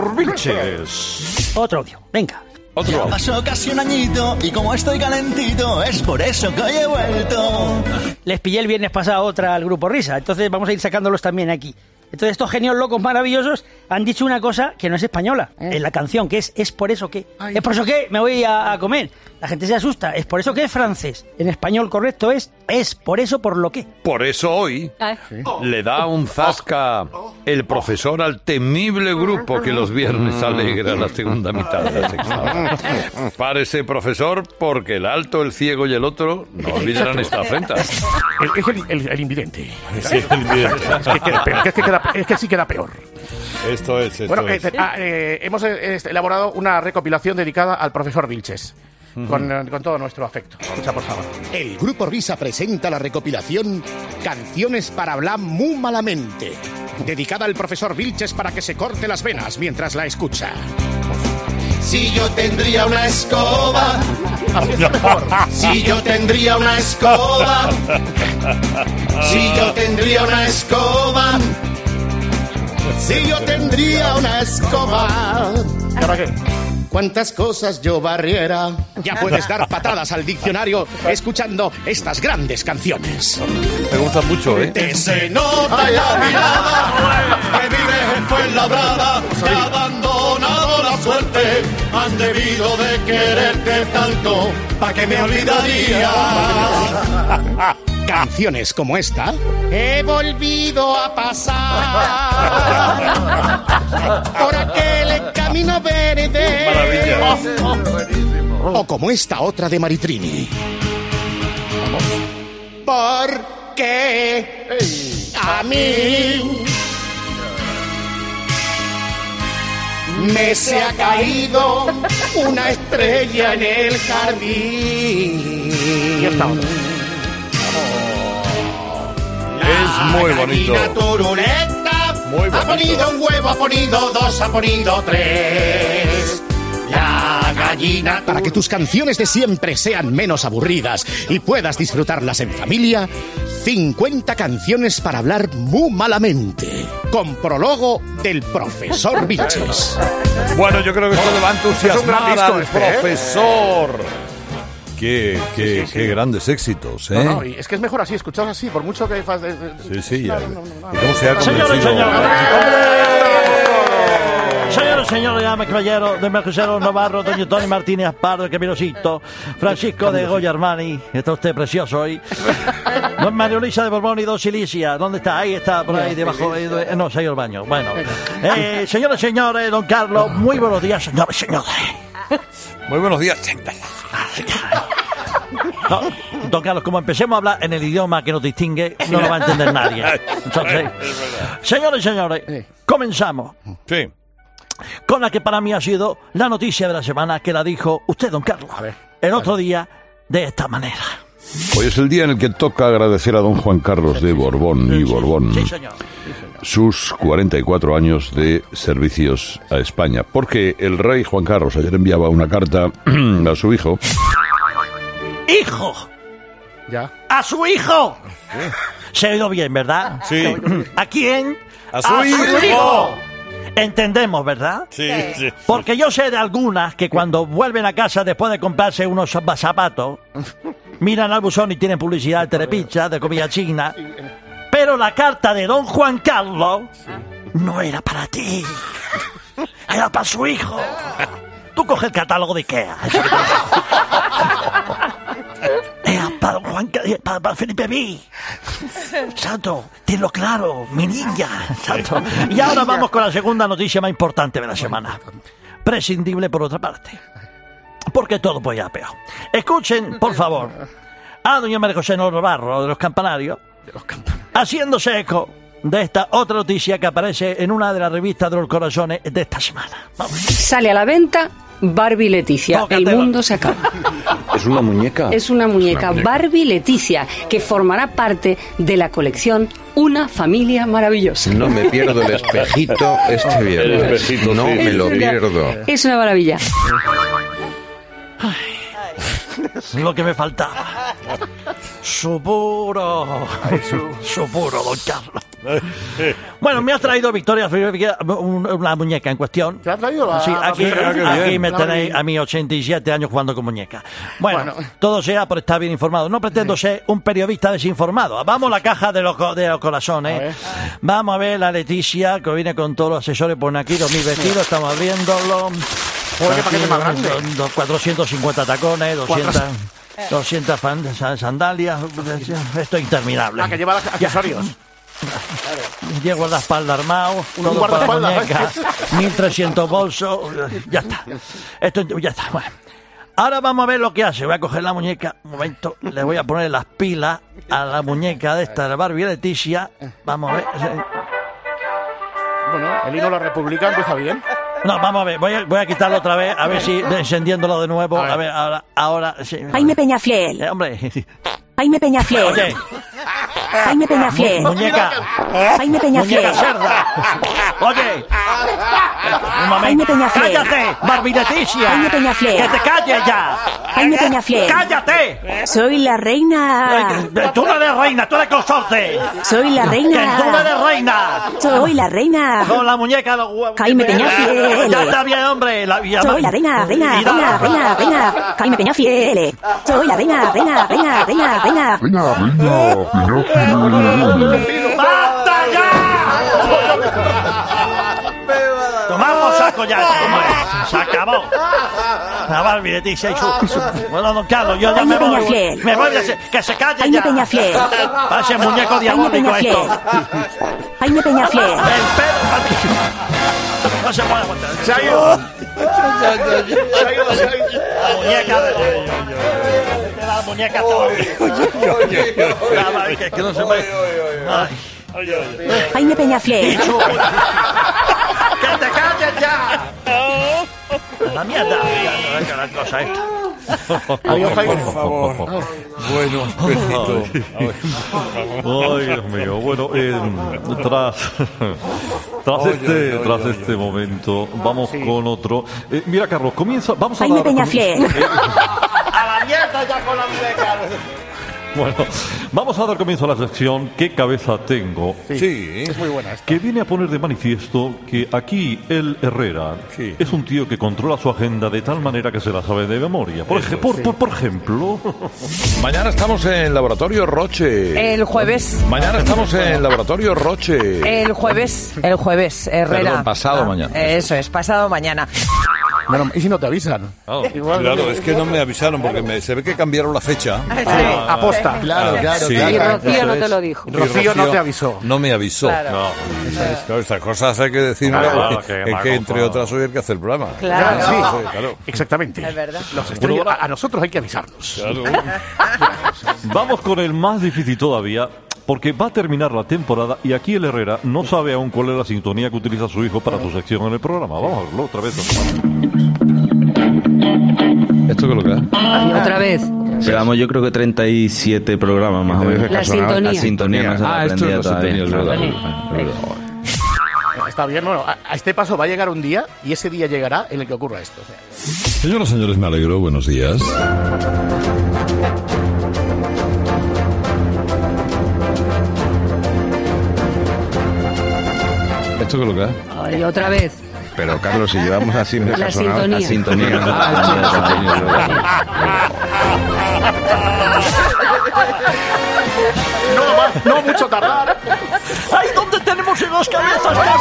Vilches. Otro audio, venga. Otro. Pasó casi un añito y como estoy calentito, es por eso que hoy he vuelto. Les pillé el viernes pasado otra al Grupo Risa, entonces vamos a ir sacándolos también aquí. Entonces estos genios locos maravillosos han dicho una cosa que no es española, en la canción, que es es por eso que. Es por eso que me voy a, a comer. La gente se asusta, es por eso que es francés. En español correcto es es por eso por lo que. Por eso hoy le da un zasca el profesor al temible grupo que los viernes alegra la segunda mitad de la sexta. Párese, profesor, porque el alto, el ciego y el otro no olvidarán esta afrenta. El- es el, el, el invidente. Sí, el invidente. Es que, queda peor, es, que queda- es que sí queda peor. Esto es, esto Bueno, eh, es. ah, eh, hemos eh, elaborado una recopilación dedicada al profesor Vilches. Con, eh, con todo nuestro afecto. Escucha, por favor. El Grupo Risa presenta la recopilación Canciones para hablar muy malamente, dedicada al profesor Vilches para que se corte las venas mientras la escucha. Si yo tendría una escoba, si yo tendría una escoba, si yo tendría una escoba, si yo tendría una escoba. ¿Para qué? ¿Cuántas cosas yo barriera? Ya puedes dar patadas al diccionario escuchando estas grandes canciones. Me gusta mucho, ¿eh? Te se nota la mirada que vives en Fuenlabrada, te ha abandonado la suerte, han debido de quererte tanto, ¿pa' que me olvidaría? Canciones como esta he volvido a pasar por aquel camino verde. O como esta otra de Maritrini. Porque a mí me se ha caído una estrella en el jardín. Y esta otra. Es muy bonito. La turuleta Muy ha bonito. ponido un huevo, ha ponido dos, ha ponido tres. La gallina. Para que tus canciones de siempre sean menos aburridas y puedas disfrutarlas en familia, cincuenta canciones para hablar muy malamente, con prólogo del profesor Vilches. Bueno, yo creo que esto le va a Es un entusiasmar gran disco al este, ¿eh? profesor. Qué, qué, Sí, sí, qué sí. grandes éxitos, ¿eh? No, no, y es que es mejor así, escuchados así, por mucho que... fas- de- de- Sí, sí, ya. No, no, no, no, ¿Y cómo se ha Señores, convencido? señores. Señores, señores, llama caballero de Mercero Navarro, doña Tony Martínez Pardo, el Caminocito, Francisco de Goya Armani, está usted precioso hoy. Don María Luisa de Borbón y Don Silicia, ¿dónde está? Ahí está, por ahí debajo, eh, eh, no, se ha ido al baño. Bueno, eh, señores, señores, don Carlos, muy buenos días, señores, señores. Muy buenos días. No, don Carlos, como empecemos a hablar en el idioma que nos distingue, no lo va a entender nadie. Entonces, señores y señores, comenzamos. Sí. Con la que para mí ha sido la noticia de la semana, que la dijo usted, don Carlos, el otro día, de esta manera. Hoy es el día en el que toca agradecer a don Juan Carlos de Borbón y Borbón. Sí, señor. sus cuarenta y cuatro años de servicios a España. Porque el rey Juan Carlos ayer enviaba una carta a su hijo. ¡Hijo! ¿Ya? ¡A su hijo! ¿Qué? Se ha oído bien, ¿verdad? Sí. ¿A quién? ¡A su hijo! Entendemos, ¿verdad? Sí, sí. Porque yo sé de algunas que cuando vuelven a casa después de comprarse unos zapatos, miran al buzón y tienen publicidad de Telepizza, de comida china. Pero la carta de don Juan Carlos no era para ti. Era para su hijo. Tú coge el catálogo de Ikea. Era para don Juan Carlos, para, para Felipe B. Santo, tenlo claro, mi niña. Santo. Y ahora vamos con la segunda noticia más importante de la semana. Prescindible por otra parte. Porque todo puede ir a peor. Escuchen, por favor, a doña María José Navarro de los Campanarios, haciéndose eco de esta otra noticia que aparece en una de las revistas de los corazones de esta semana. Vamos. Sale a la venta Barbie Leticia. Tócatelo. El mundo se acaba. ¿Es una muñeca? Es una muñeca, Es una muñeca. Barbie Leticia, que formará parte de la colección Una Familia Maravillosa. No me pierdo el espejito este viernes. El espejito, no sí. me lo Es una- pierdo. Es una maravilla. Lo que me faltaba. Su puro. Su puro, don Carlos. Bueno, me ha traído Victoria Figueroa un- una muñeca en cuestión. ¿Te ha traído la- Sí, la aquí, muñeca? aquí Qué bien. me La tenéis Barbie. a mis ochenta y siete años jugando con muñeca. Bueno, todo sea por estar bien informado. No pretendo ser un periodista desinformado. Vamos a la caja de los, co- de los corazones. Vamos a ver la Leticia, que viene con todos los asesores. Pone aquí los mil vestidos, estamos abriéndolo. Joder, qué paquete más grande. Dos- dos- cuatrocientos cincuenta tacones, doscientas, doscientas fan- sa- sandalias. Esto es interminable. Ah, que lleva los accesorios. Llego la espalda armado, Un todo para la guardaespaldas. muñeca, mil trescientos bolsos, ya está. Esto ya está. Bueno. Ahora vamos a ver lo que hace. Voy a coger la muñeca, un momento, le voy a poner las pilas a la muñeca de esta de Barbie Leticia. Vamos a ver. Bueno, el himno de la República empieza bien. No, vamos a ver, voy a, voy a quitarlo otra vez, a ver si encendiéndolo de nuevo. A ver, ahora, ahora sí. Jaime Peñafiel. Eh, hombre. Jaime Peñafiel. Oye. Jaime Peñafiel. Mu- muñeca. Jaime Peñafiel. Muñeca cerda. Oye. Un momento. Jaime Peñafiel. ¡Cállate, Barbie Leticia! Jaime Peñafiel. ¡Que te calles ya! Jaime Peñafiel. ¡Cállate! Soy la reina. Eh, Tú no eres reina, tú eres consorte. Soy la reina. Que tú no eres reina. Soy la reina. Con la muñeca de los huevos. Jaime Peñafiel. Ya está bien, hombre. La, ya- Soy la reina, reina, Mira. reina, reina, reina. Jaime Peñafiel. Soy la reina, reina, reina, reina, reina. ¡Basta ya! Tomamos saco ya, hombre. Se acabó. La Barbie Leticia y su, su- Bueno, don Carlos, yo ya Jaime me voy. Peñafiel. Me voy a hacer- que se calle Jaime ya. Peñafiel. Parece muñeco Jaime diabólico Peñafiel. esto. Jaime Peñafiel. El pelo. No se puede aguantar. Se ha ido. Se ha ido, se ha ido. La muñeca de... La muñeca todo. La Barbie, que- que no se puede... Ay. Jaime Peñafiel. ¡Que te calles ya! La mierda. Ya no es la cosa esta. Adiós, Jaime. Por favor. Bueno, besito. Ay, Dios mío. Bueno, eh, tras, tras, Oye, este, oye, tras oye, este momento, vamos con otro. Eh, mira, Carlos, comienza. Vamos a Jaime dar. Peñafiel. A la mierda ya con la muñeca. Bueno, vamos a dar comienzo a la sección ¿Qué cabeza tengo? Sí. Es muy buena esta. Que viene a poner de manifiesto que aquí el Herrera Sí. es un tío que controla su agenda de tal manera que se la sabe de memoria. Por, ej- por, por, por ejemplo... Mañana estamos en Laboratorio Roche. El jueves. Mañana estamos en Laboratorio Roche. El jueves. El jueves, Herrera. Perdón, pasado mañana. Eso es, pasado mañana. Bueno, ¿y si no te avisan? Igual- Claro, es que no me avisaron porque me, se ve que cambiaron la fecha. Ah, aposta. Claro, claro, Y claro. Rocío no te lo dijo. Y Rocío no te avisó. No me avisó. Claro. No. Claro, estas cosas hay que decirlo Claro, porque que es va que, a entre otras, soy el que hace el programa. Claro. Sí, Sí, claro. exactamente. Es verdad. Los estrellas- a, a nosotros hay que avisarnos. Claro. Vamos con el más difícil todavía, porque va a terminar la temporada y aquí el Herrera no sabe aún cuál es la sintonía que utiliza su hijo para su sección en el programa. Vamos a verlo otra vez. ¿Esto qué es lo que es? Y otra vez. Llevamos yo creo que treinta y siete programas más o menos. La sintonía. La sintonía no se la Ah, esto aprendía es la todavía. sintonía, es verdad. está bien. Bueno, a, a este paso va a llegar un día y ese día llegará en el que ocurra esto. O sea, Señoras y señores, me alegro. Buenos días. ¿Esto qué es lo que es? Ay, otra vez. Pero Carlos, si llevamos así me La deja sonar a sintonía. sintonía. no, va, no mucho tardar. ¡Ay, dónde tenemos en las cabezas, Carlos!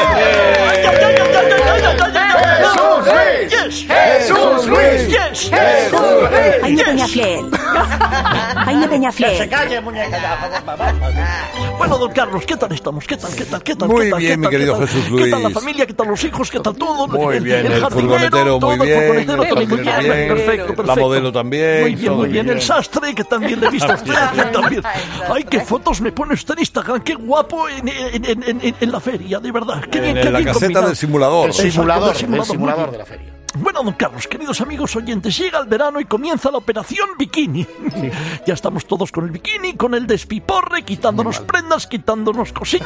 ¡Jesús Luis! Yes. ¡Jesús Luis! Yes. ¡Jesús Luis! ¡Ay, no tenía fiel! ¡Ay, no tenía Que se fiel! calle, muñeca, ya. Bueno, don Carlos, ¿qué tal estamos? ¿Qué tal, qué tal, qué tal? Muy qué tal, bien, qué mi tal, querido qué tal? Jesús ¿Qué tal la Luis? familia? ¿Qué tal los hijos? ¿Qué tal todo? Muy bien, el jardinero, furgonetero, muy todo, el bien, furgonetero el también, muy bien, jardinero bien, perfecto, perfecto. la modelo también, Muy bien, todo muy bien. bien. El sastre, que también le he visto a usted, que también. Ay, qué fotos me pone usted en Instagram, qué guapo en, en, en, en, en la feria, de verdad. Qué bien, En qué la bien caseta combinado. del simulador. El simulador, Exacto, del el simulador muy bien. de la feria. Bueno, don Carlos, queridos amigos oyentes, llega el verano y comienza la operación bikini. Ya estamos todos con el bikini, con el despiporre, quitándonos prendas, quitándonos cositas.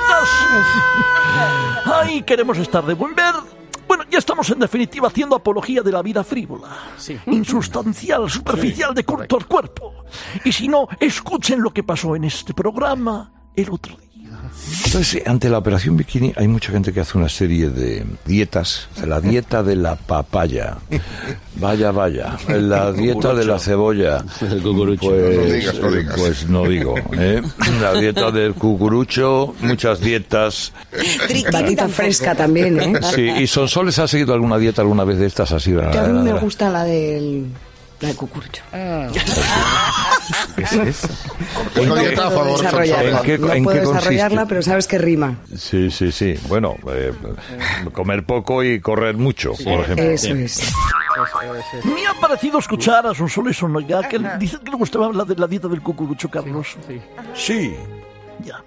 Ay, queremos estar de buen ver. Bueno, ya estamos en definitiva haciendo apología de la vida frívola, insustancial, superficial, de culto al cuerpo. Y si no, escuchen lo que pasó en este programa el otro día. Entonces, ante la operación bikini hay mucha gente que hace una serie de dietas. La dieta de la papaya. Vaya, vaya. La dieta de la cebolla. El cucurucho. Pues No no, digas, no digas. pues no digo. ¿eh? La dieta del cucurucho, muchas dietas. Batita fresca también, ¿eh? Sí, ¿y Sonsoles ha seguido alguna dieta alguna vez de estas así? Que a mí me gusta la del... La del cucurucho. ¿Qué es eso? No puedo desarrollarla, ¿En qué- no en puedo qué desarrollarla, consiste? pero sabes que rima. Sí, sí, sí. Bueno, eh, comer poco y correr mucho, por ejemplo. Eso es. Me ha parecido escuchar a Sonsoles Onoiga que dice que le gustaba la de la dieta del cucurucho, Carlos. Sí. Ya.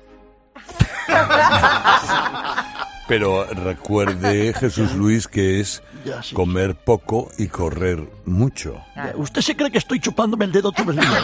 Pero recuerde, Jesús Luis, que es Ya, sí. comer poco y correr mucho. Ya, ¿usted se cree que estoy chupándome el dedo todo el día?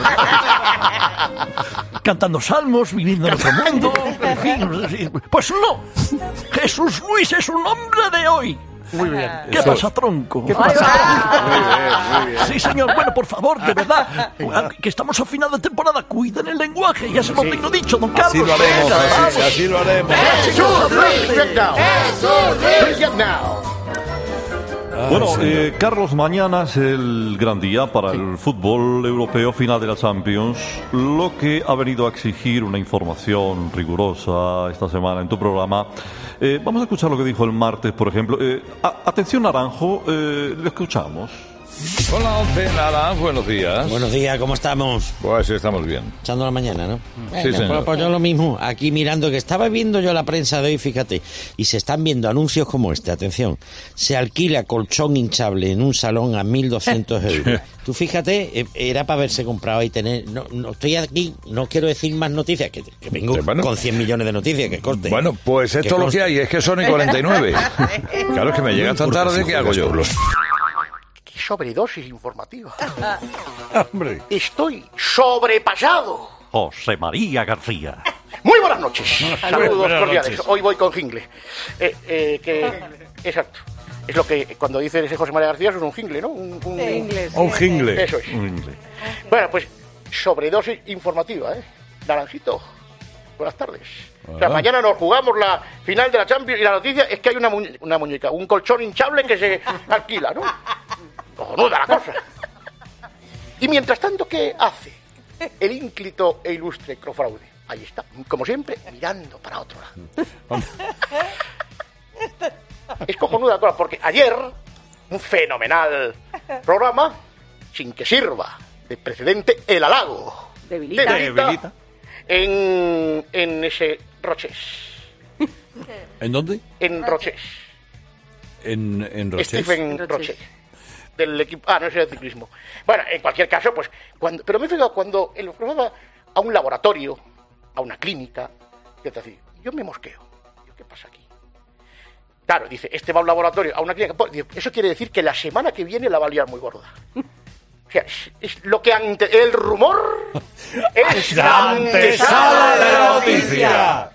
Cantando salmos, viviendo en otro mundo. En fin, pues no. Jesús Luis es un hombre de hoy. Muy bien. ¿Qué Eso- pasa, tronco? ¿Qué pasa? Muy bien, muy bien. Sí, señor. Bueno, por favor, de verdad, que estamos a final de temporada, cuiden el lenguaje. Ya se lo tengo dicho, don Carlos. Así lo haremos, Venga, así, vamos. así lo haremos. ¡Jesús Luis! Break down. ¡Jesús Luis! Break down. Bueno, eh, Carlos, mañana es el gran día para el fútbol europeo, final de la Champions, lo que ha venido a exigir una información rigurosa esta semana en tu programa. Eh, vamos a escuchar lo que dijo el martes, por ejemplo. Eh, a- atención, Naranjo, eh, lo escuchamos. Hola, Once Naranjo, buenos días. Buenos días, ¿cómo estamos? Pues estamos bien. Echando la mañana, ¿no? Bueno, señor. pues, pues yo lo mismo, aquí mirando que estaba viendo yo la prensa de hoy, fíjate, y se están viendo anuncios como este, atención, se alquila colchón hinchable en un salón a mil doscientos euros. Tú fíjate, eh, era para haberse comprado y tener, no, no estoy aquí, no quiero decir más noticias, que, que vengo Bueno. con cien millones de noticias, que corte. Bueno, pues esto es lo que hay, es que son y cuarenta y nueve. Claro, es que me llega tan tarde, ¿qué hago yo? ¡Qué sobredosis informativa! Hombre. Estoy sobrepasado. José María García. Muy buenas noches. Saludos Buenas cordiales. noches. Hoy voy con jingle. Eh, eh, que, exacto. Es lo que cuando dice ese José María García, eso es un jingle, ¿no? Un, un, Un jingle. Eso es. Bueno, pues sobredosis informativa, ¿eh? Naranjito, buenas tardes. O sea, Ah. mañana nos jugamos la final de la Champions y la noticia es que hay una, muñe- una muñeca, un colchón hinchable que se alquila, ¿no? Cojonuda la cosa. Y mientras tanto, ¿qué hace el ínclito e ilustre Crofraude? Ahí está, como siempre, mirando para otro lado. Es cojonuda la cosa, porque ayer, un fenomenal programa, sin que sirva de precedente, el halago. Debilita. de Debilita en, en ese Roches. ¿En dónde? En Roches. En, en Roches. Stephen Roches. Del equipo. Ah, no, ese es de ciclismo. Bueno, en cualquier caso, pues. cuando Pero me he fijado cuando él va a un laboratorio, a una clínica, etcétera, así, yo me mosqueo. Digo, ¿qué pasa aquí? Claro, dice, este va a un laboratorio, a una clínica. Pues, digo, eso quiere decir que la semana que viene la va a liar muy gorda. O sea, es, es lo que ante el rumor es La antesala de la noticia.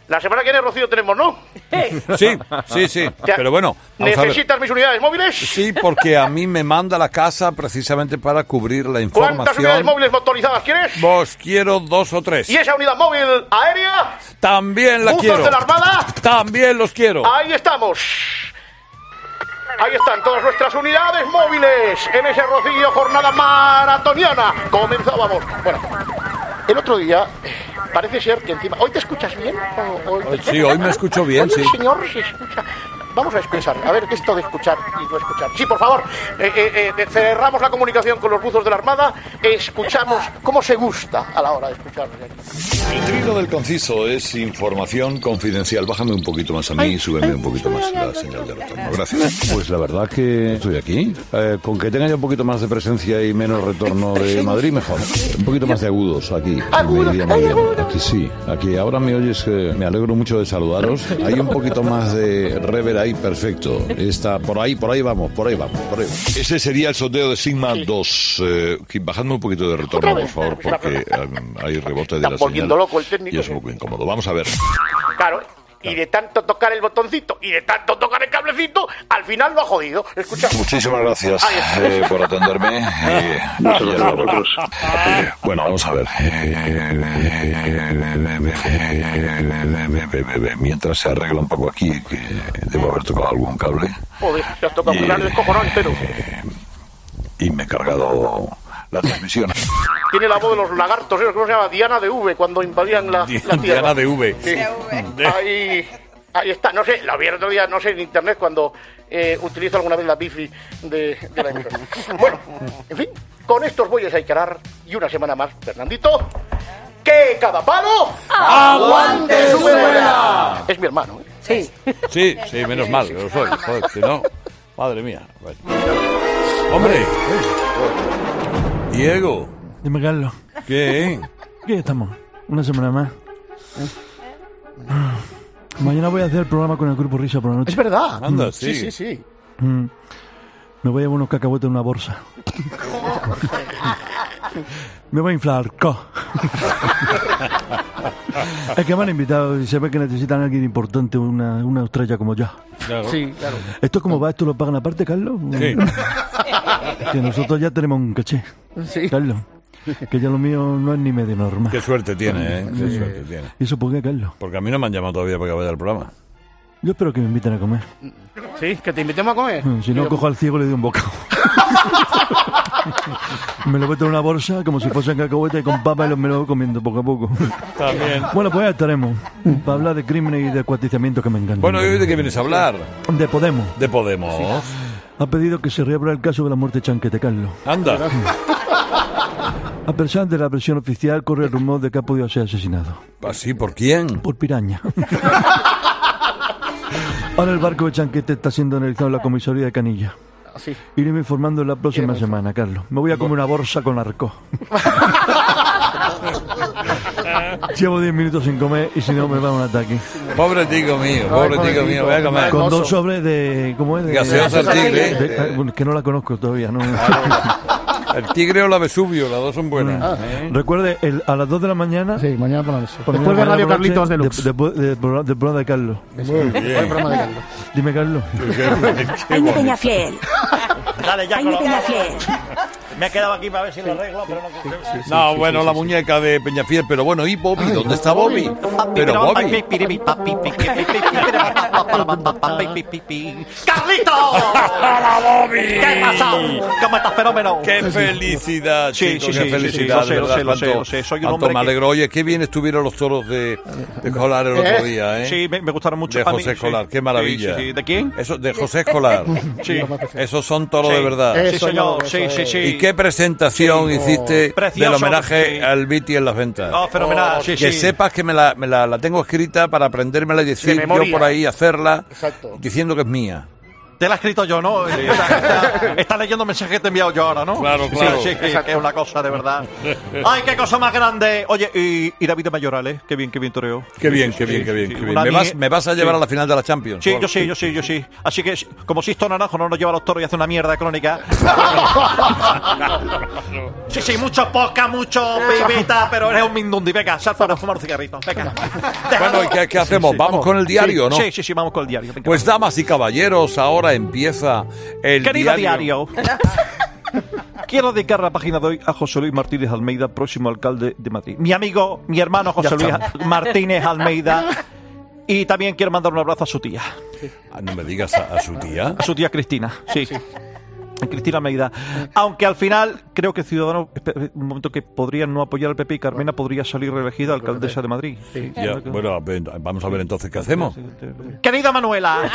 La semana que viene, Rocío, tenemos, ¿no? Sí, sí, sí. Ya. Pero bueno, vamos a ver. ¿Necesitas mis unidades móviles? Sí, porque a mí me manda la casa precisamente para cubrir la información. ¿Cuántas unidades móviles motorizadas quieres? Vos quiero dos o tres. ¿Y esa unidad móvil aérea? También la ¿Buzos quiero. de la Armada? También los quiero. Ahí estamos. Ahí están todas nuestras unidades móviles en ese Rocío jornada maratoniana. Comenzábamos. Bueno, el otro día parece ser que encima... ¿Hoy te escuchas bien? ¿O, o Hoy, sí, hoy me escucho bien, hoy sí. el señor se escucha... Vamos a expresar, a ver, ¿qué es esto de escuchar y no escuchar? Sí, por favor, eh, eh, eh, cerramos la comunicación con los buzos de la Armada, escuchamos cómo se gusta a la hora de escucharnos aquí. El trino del conciso es información confidencial. Bájame un poquito más a mí y súbeme un poquito más la señal de retorno. Gracias. Pues la verdad que estoy aquí. Eh, con que tenga ya un poquito más de presencia y menos retorno de Madrid, mejor. Un poquito más de agudos aquí. ¿Agudos? Me iría muy bien. Aquí sí. Aquí ahora me oyes, que me alegro mucho de saludaros. Hay un poquito más de rever ahí, perfecto. Está por ahí, por ahí vamos, por ahí vamos, por ahí vamos. Ese sería el sondeo de Sigma dos. Eh, bajadme un poquito de retorno, por favor, porque eh, hay rebote de la Están volviendo señal. loco el técnico. Y es un poco incómodo. Vamos a ver. Claro, y de tanto tocar el botoncito y de tanto tocar el cablecito, al final lo ha jodido. Escucha. Muchísimas gracias eh, por atenderme. Eh, Muchas gracias a vosotros. eh, bueno, vamos a ver. Mientras se arregla un poco aquí, que debo haber tocado algún cable. Joder, se has tocado un cable descojonado entero. Y me he cargado la transmisión. Tiene la voz de los lagartos, ¿eh? ¿Cómo se llama? Diana de V, cuando invadían la, la tierra. Diana de V. Sí. Ahí, ahí está. No sé, la vi el otro día, no sé, en internet, cuando eh, utilizo alguna vez la bifi de, de la emisora. Bueno, en fin, con estos bueyes hay que arar. Y una semana más, Fernandito, que cada palo aguante su vela. Es mi hermano, ¿eh? Sí. Sí, sí, menos mal, que lo soy. Joder, si no, madre mía. Bueno. Hombre, Diego. Dime, Carlos. ¿Qué? ¿Qué estamos? Una semana más. Mañana voy a hacer el programa con el Grupo Risa por la noche. Es verdad. Anda, sí, sí. sí, sí. Mm. Me voy a llevar unos cacahuetes en una bolsa. Me voy a inflar. Co. Es que me han invitado y se ve que necesitan a alguien importante, una, una estrella como yo. Claro. Sí, claro. ¿Esto cómo va? ¿Esto lo pagan aparte, Carlos? Sí. Que nosotros ya tenemos un caché. Sí. Carlos. Que ya lo mío no es ni medio normal. Qué suerte tiene, ¿eh? Qué suerte tiene. ¿Y eso por qué, Carlos? Porque a mí no me han llamado todavía para que vaya al programa. Yo espero que me inviten a comer. Sí, que te invitemos a comer. Si no, cojo al ciego y le doy un bocado. Me lo meto en una bolsa como si fuesen cacahuetes y con papa y los me lo voy comiendo poco a poco. También. Bueno, pues ya estaremos. Para hablar de crímenes y de descuartizamiento que me encantan. Bueno, ¿y hoy de qué vienes a hablar? De Podemos. De Podemos. Ha pedido que se reabra el caso de la muerte de Chanquete, Carlos. Anda. A pesar de la versión oficial, corre el rumor de que ha podido ser asesinado. ¿Así? ¿Por quién? Por piraña. Ahora el barco de Chanquete está siendo analizado en la comisaría de Canilla. Sí. Iré informando en la próxima semana, Carlos. Me voy a comer una bolsa con arco. Llevo diez minutos sin comer y si no me va un ataque. Pobre tico mío, pobre tico mío, voy a comer. Con dos sobres de... ¿Cómo es? De, Gaseosa el tigre. de- de- bueno, que no la conozco todavía, ¿no? El tigre o la Vesubio, las dos son buenas. ¿eh? Recuerde, el, a las dos de la mañana... Sí, mañana por la noche. por Después de mañana Radio por la noche, Carlitos Deluxe. de- Después de- del programa del programa de Carlos. Muy bien. Buen programa de Carlos. Dime, Carlos. Ay, mi Peñafiel. Dale, ya Ay, con mi lo- Peñafiel. Me he quedado aquí para ver si lo arreglo, pero no... No, bueno, la muñeca de Peñafiel, pero bueno, ¿y Bobby? ¿Dónde está Bobby? Pero Bobby. ¡Carlito! ¡Hola, Bobby! ¿Qué pasa? ¿Cómo estás, fenómeno? ¡Qué felicidad, Sí, chico! sí, ¡Qué sí, felicidad! sí, sí, de lo verdad, sé, lo sé, cuánto- lo sé, soy un cuánto hombre me que- alegro. Oye, qué bien estuvieron los toros de, de Escolar el otro día, ¿eh? Sí, me, me gustaron mucho. De a mí, José sí. Escolar, qué maravilla. Sí, sí, sí. ¿De quién? Eso, de José Escolar. Sí. Esos son toros Sí. de verdad. Sí, señor, sí, sí, sí. ¿Y qué presentación Sí. hiciste Precioso, del homenaje sí. al Viti en las ventas? Oh, fenomenal, sí, que sí. sepas que me la, me la, la tengo escrita para aprendérmela y decir De memoria. yo por ahí hacerla Exacto. diciendo que es mía. te la he escrito yo, ¿no? Está, está, está leyendo mensajes que te he enviado yo ahora, ¿no? Claro, claro. Sí, sí, que, que es una cosa de verdad. ¡Ay, qué cosa más grande! Oye, y, y David de Mayorales, qué bien, qué bien toreo. Qué bien, qué bien, qué bien. Qué bien. ¿Me, vas, ¿Me vas a llevar sí. a la final de la Champions? Sí, yo sí, yo sí, yo sí. Así que, como Sisto Naranjo no nos lleva a los toros y hace una mierda de crónica. Sí, sí, mucho poca, mucho pibita, pero eres un mindundi. Venga, sal para fumar un cigarrito. Venga. Bueno, ¿y qué, qué hacemos? Sí, sí. ¿Vamos con el diario, sí, no? Sí, sí, sí, vamos con el diario. Venga, pues, damas y caballeros, ahora empieza el Querido diario. diario. Quiero dedicar la página de hoy a José Luis Martínez Almeida, próximo alcalde de Madrid. Mi amigo, mi hermano José Luis Martínez Almeida. Y también quiero mandar un abrazo a su tía. Ah, no me digas a, a su tía. A su tía Cristina, sí. sí. Cristina Almeida. Aunque al final creo que Ciudadanos, un momento que podrían no apoyar al P P y Carmena podría salir reelegida alcaldesa de Madrid. Sí. Ya, bueno, vamos a ver entonces qué hacemos. Querida Manuela,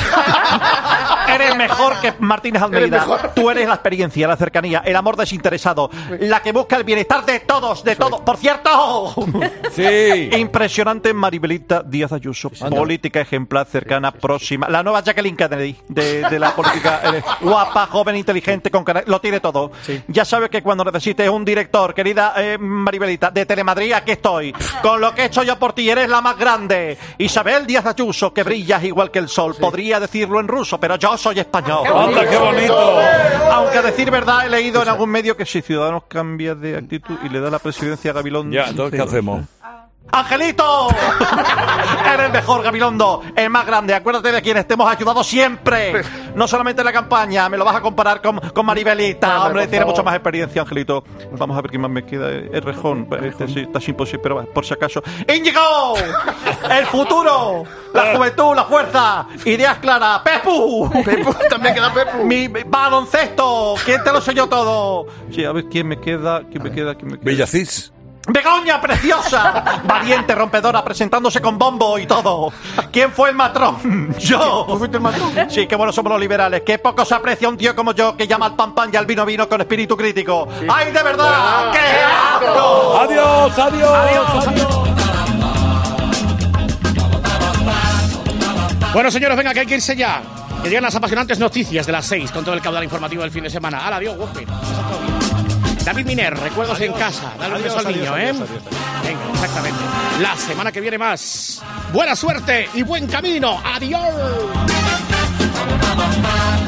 eres mejor que Martínez Almeida. Tú eres la experiencia, la cercanía, el amor desinteresado, la que busca el bienestar de todos, de todos. Por cierto, sí. Impresionante Maribelita Díaz Ayuso, Anda. Política ejemplar, cercana, próxima, la nueva Jacqueline Kennedy de, de la política, eh, guapa, joven, inteligente. Con lo tiene todo. Sí. Ya sabes que cuando necesites un director, querida eh, Maribelita, de Telemadrid, aquí estoy. Con lo que he hecho yo por ti, eres la más grande. Isabel Díaz Ayuso, que brillas igual que el sol. Sí. Podría decirlo en ruso, pero yo soy español. ¡Qué bonito! ¡Qué bonito! Aunque a decir verdad, he leído en algún medio que si Ciudadanos cambia de actitud y le da la presidencia a Gabilondo... Ya, entonces, ¿qué hacemos? ¡Angelito! Eres el mejor, Gabilondo, el más grande. Acuérdate de quienes te hemos ayudado siempre. No solamente en la campaña, me lo vas a comparar con, con Maribelita. Hombre, Hombre tiene mucha más experiencia, Angelito. Vamos a ver qué más me queda. El Rejón, este sí, está imposible, pero por si acaso. ¡Íñigo! El futuro, la juventud, la fuerza, ideas claras. ¡Pepu! Pepu, también queda Pepu. Mi baloncesto, ¿quién te lo sé yo todo? Sí, a ver quién me queda, quién me queda, quién me queda. Villacís. ¡Begoña, preciosa! Valiente, rompedora, presentándose con bombo y todo. ¿Quién fue el matrón? Yo. ¿Tú fuiste el matrón? Sí, qué buenos somos los liberales. Qué poco se aprecia un tío como yo que llama al pan pan y al vino vino con espíritu crítico. Sí. ¡Ay, de verdad! ¡Qué asco! ¡Adiós, adiós! ¡Adiós, adiós! Bueno, señores, venga, que hay que irse ya. Que llegan las apasionantes noticias de las seis con todo el caudal informativo del fin de semana. ¡Hala, adiós, Whopper! David Miner, recuerdos adiós. En casa. Dale un beso al niño, adiós, ¿eh? Adiós, adiós, adiós. Venga, exactamente. La semana que viene más. Buena suerte y buen camino. Adiós.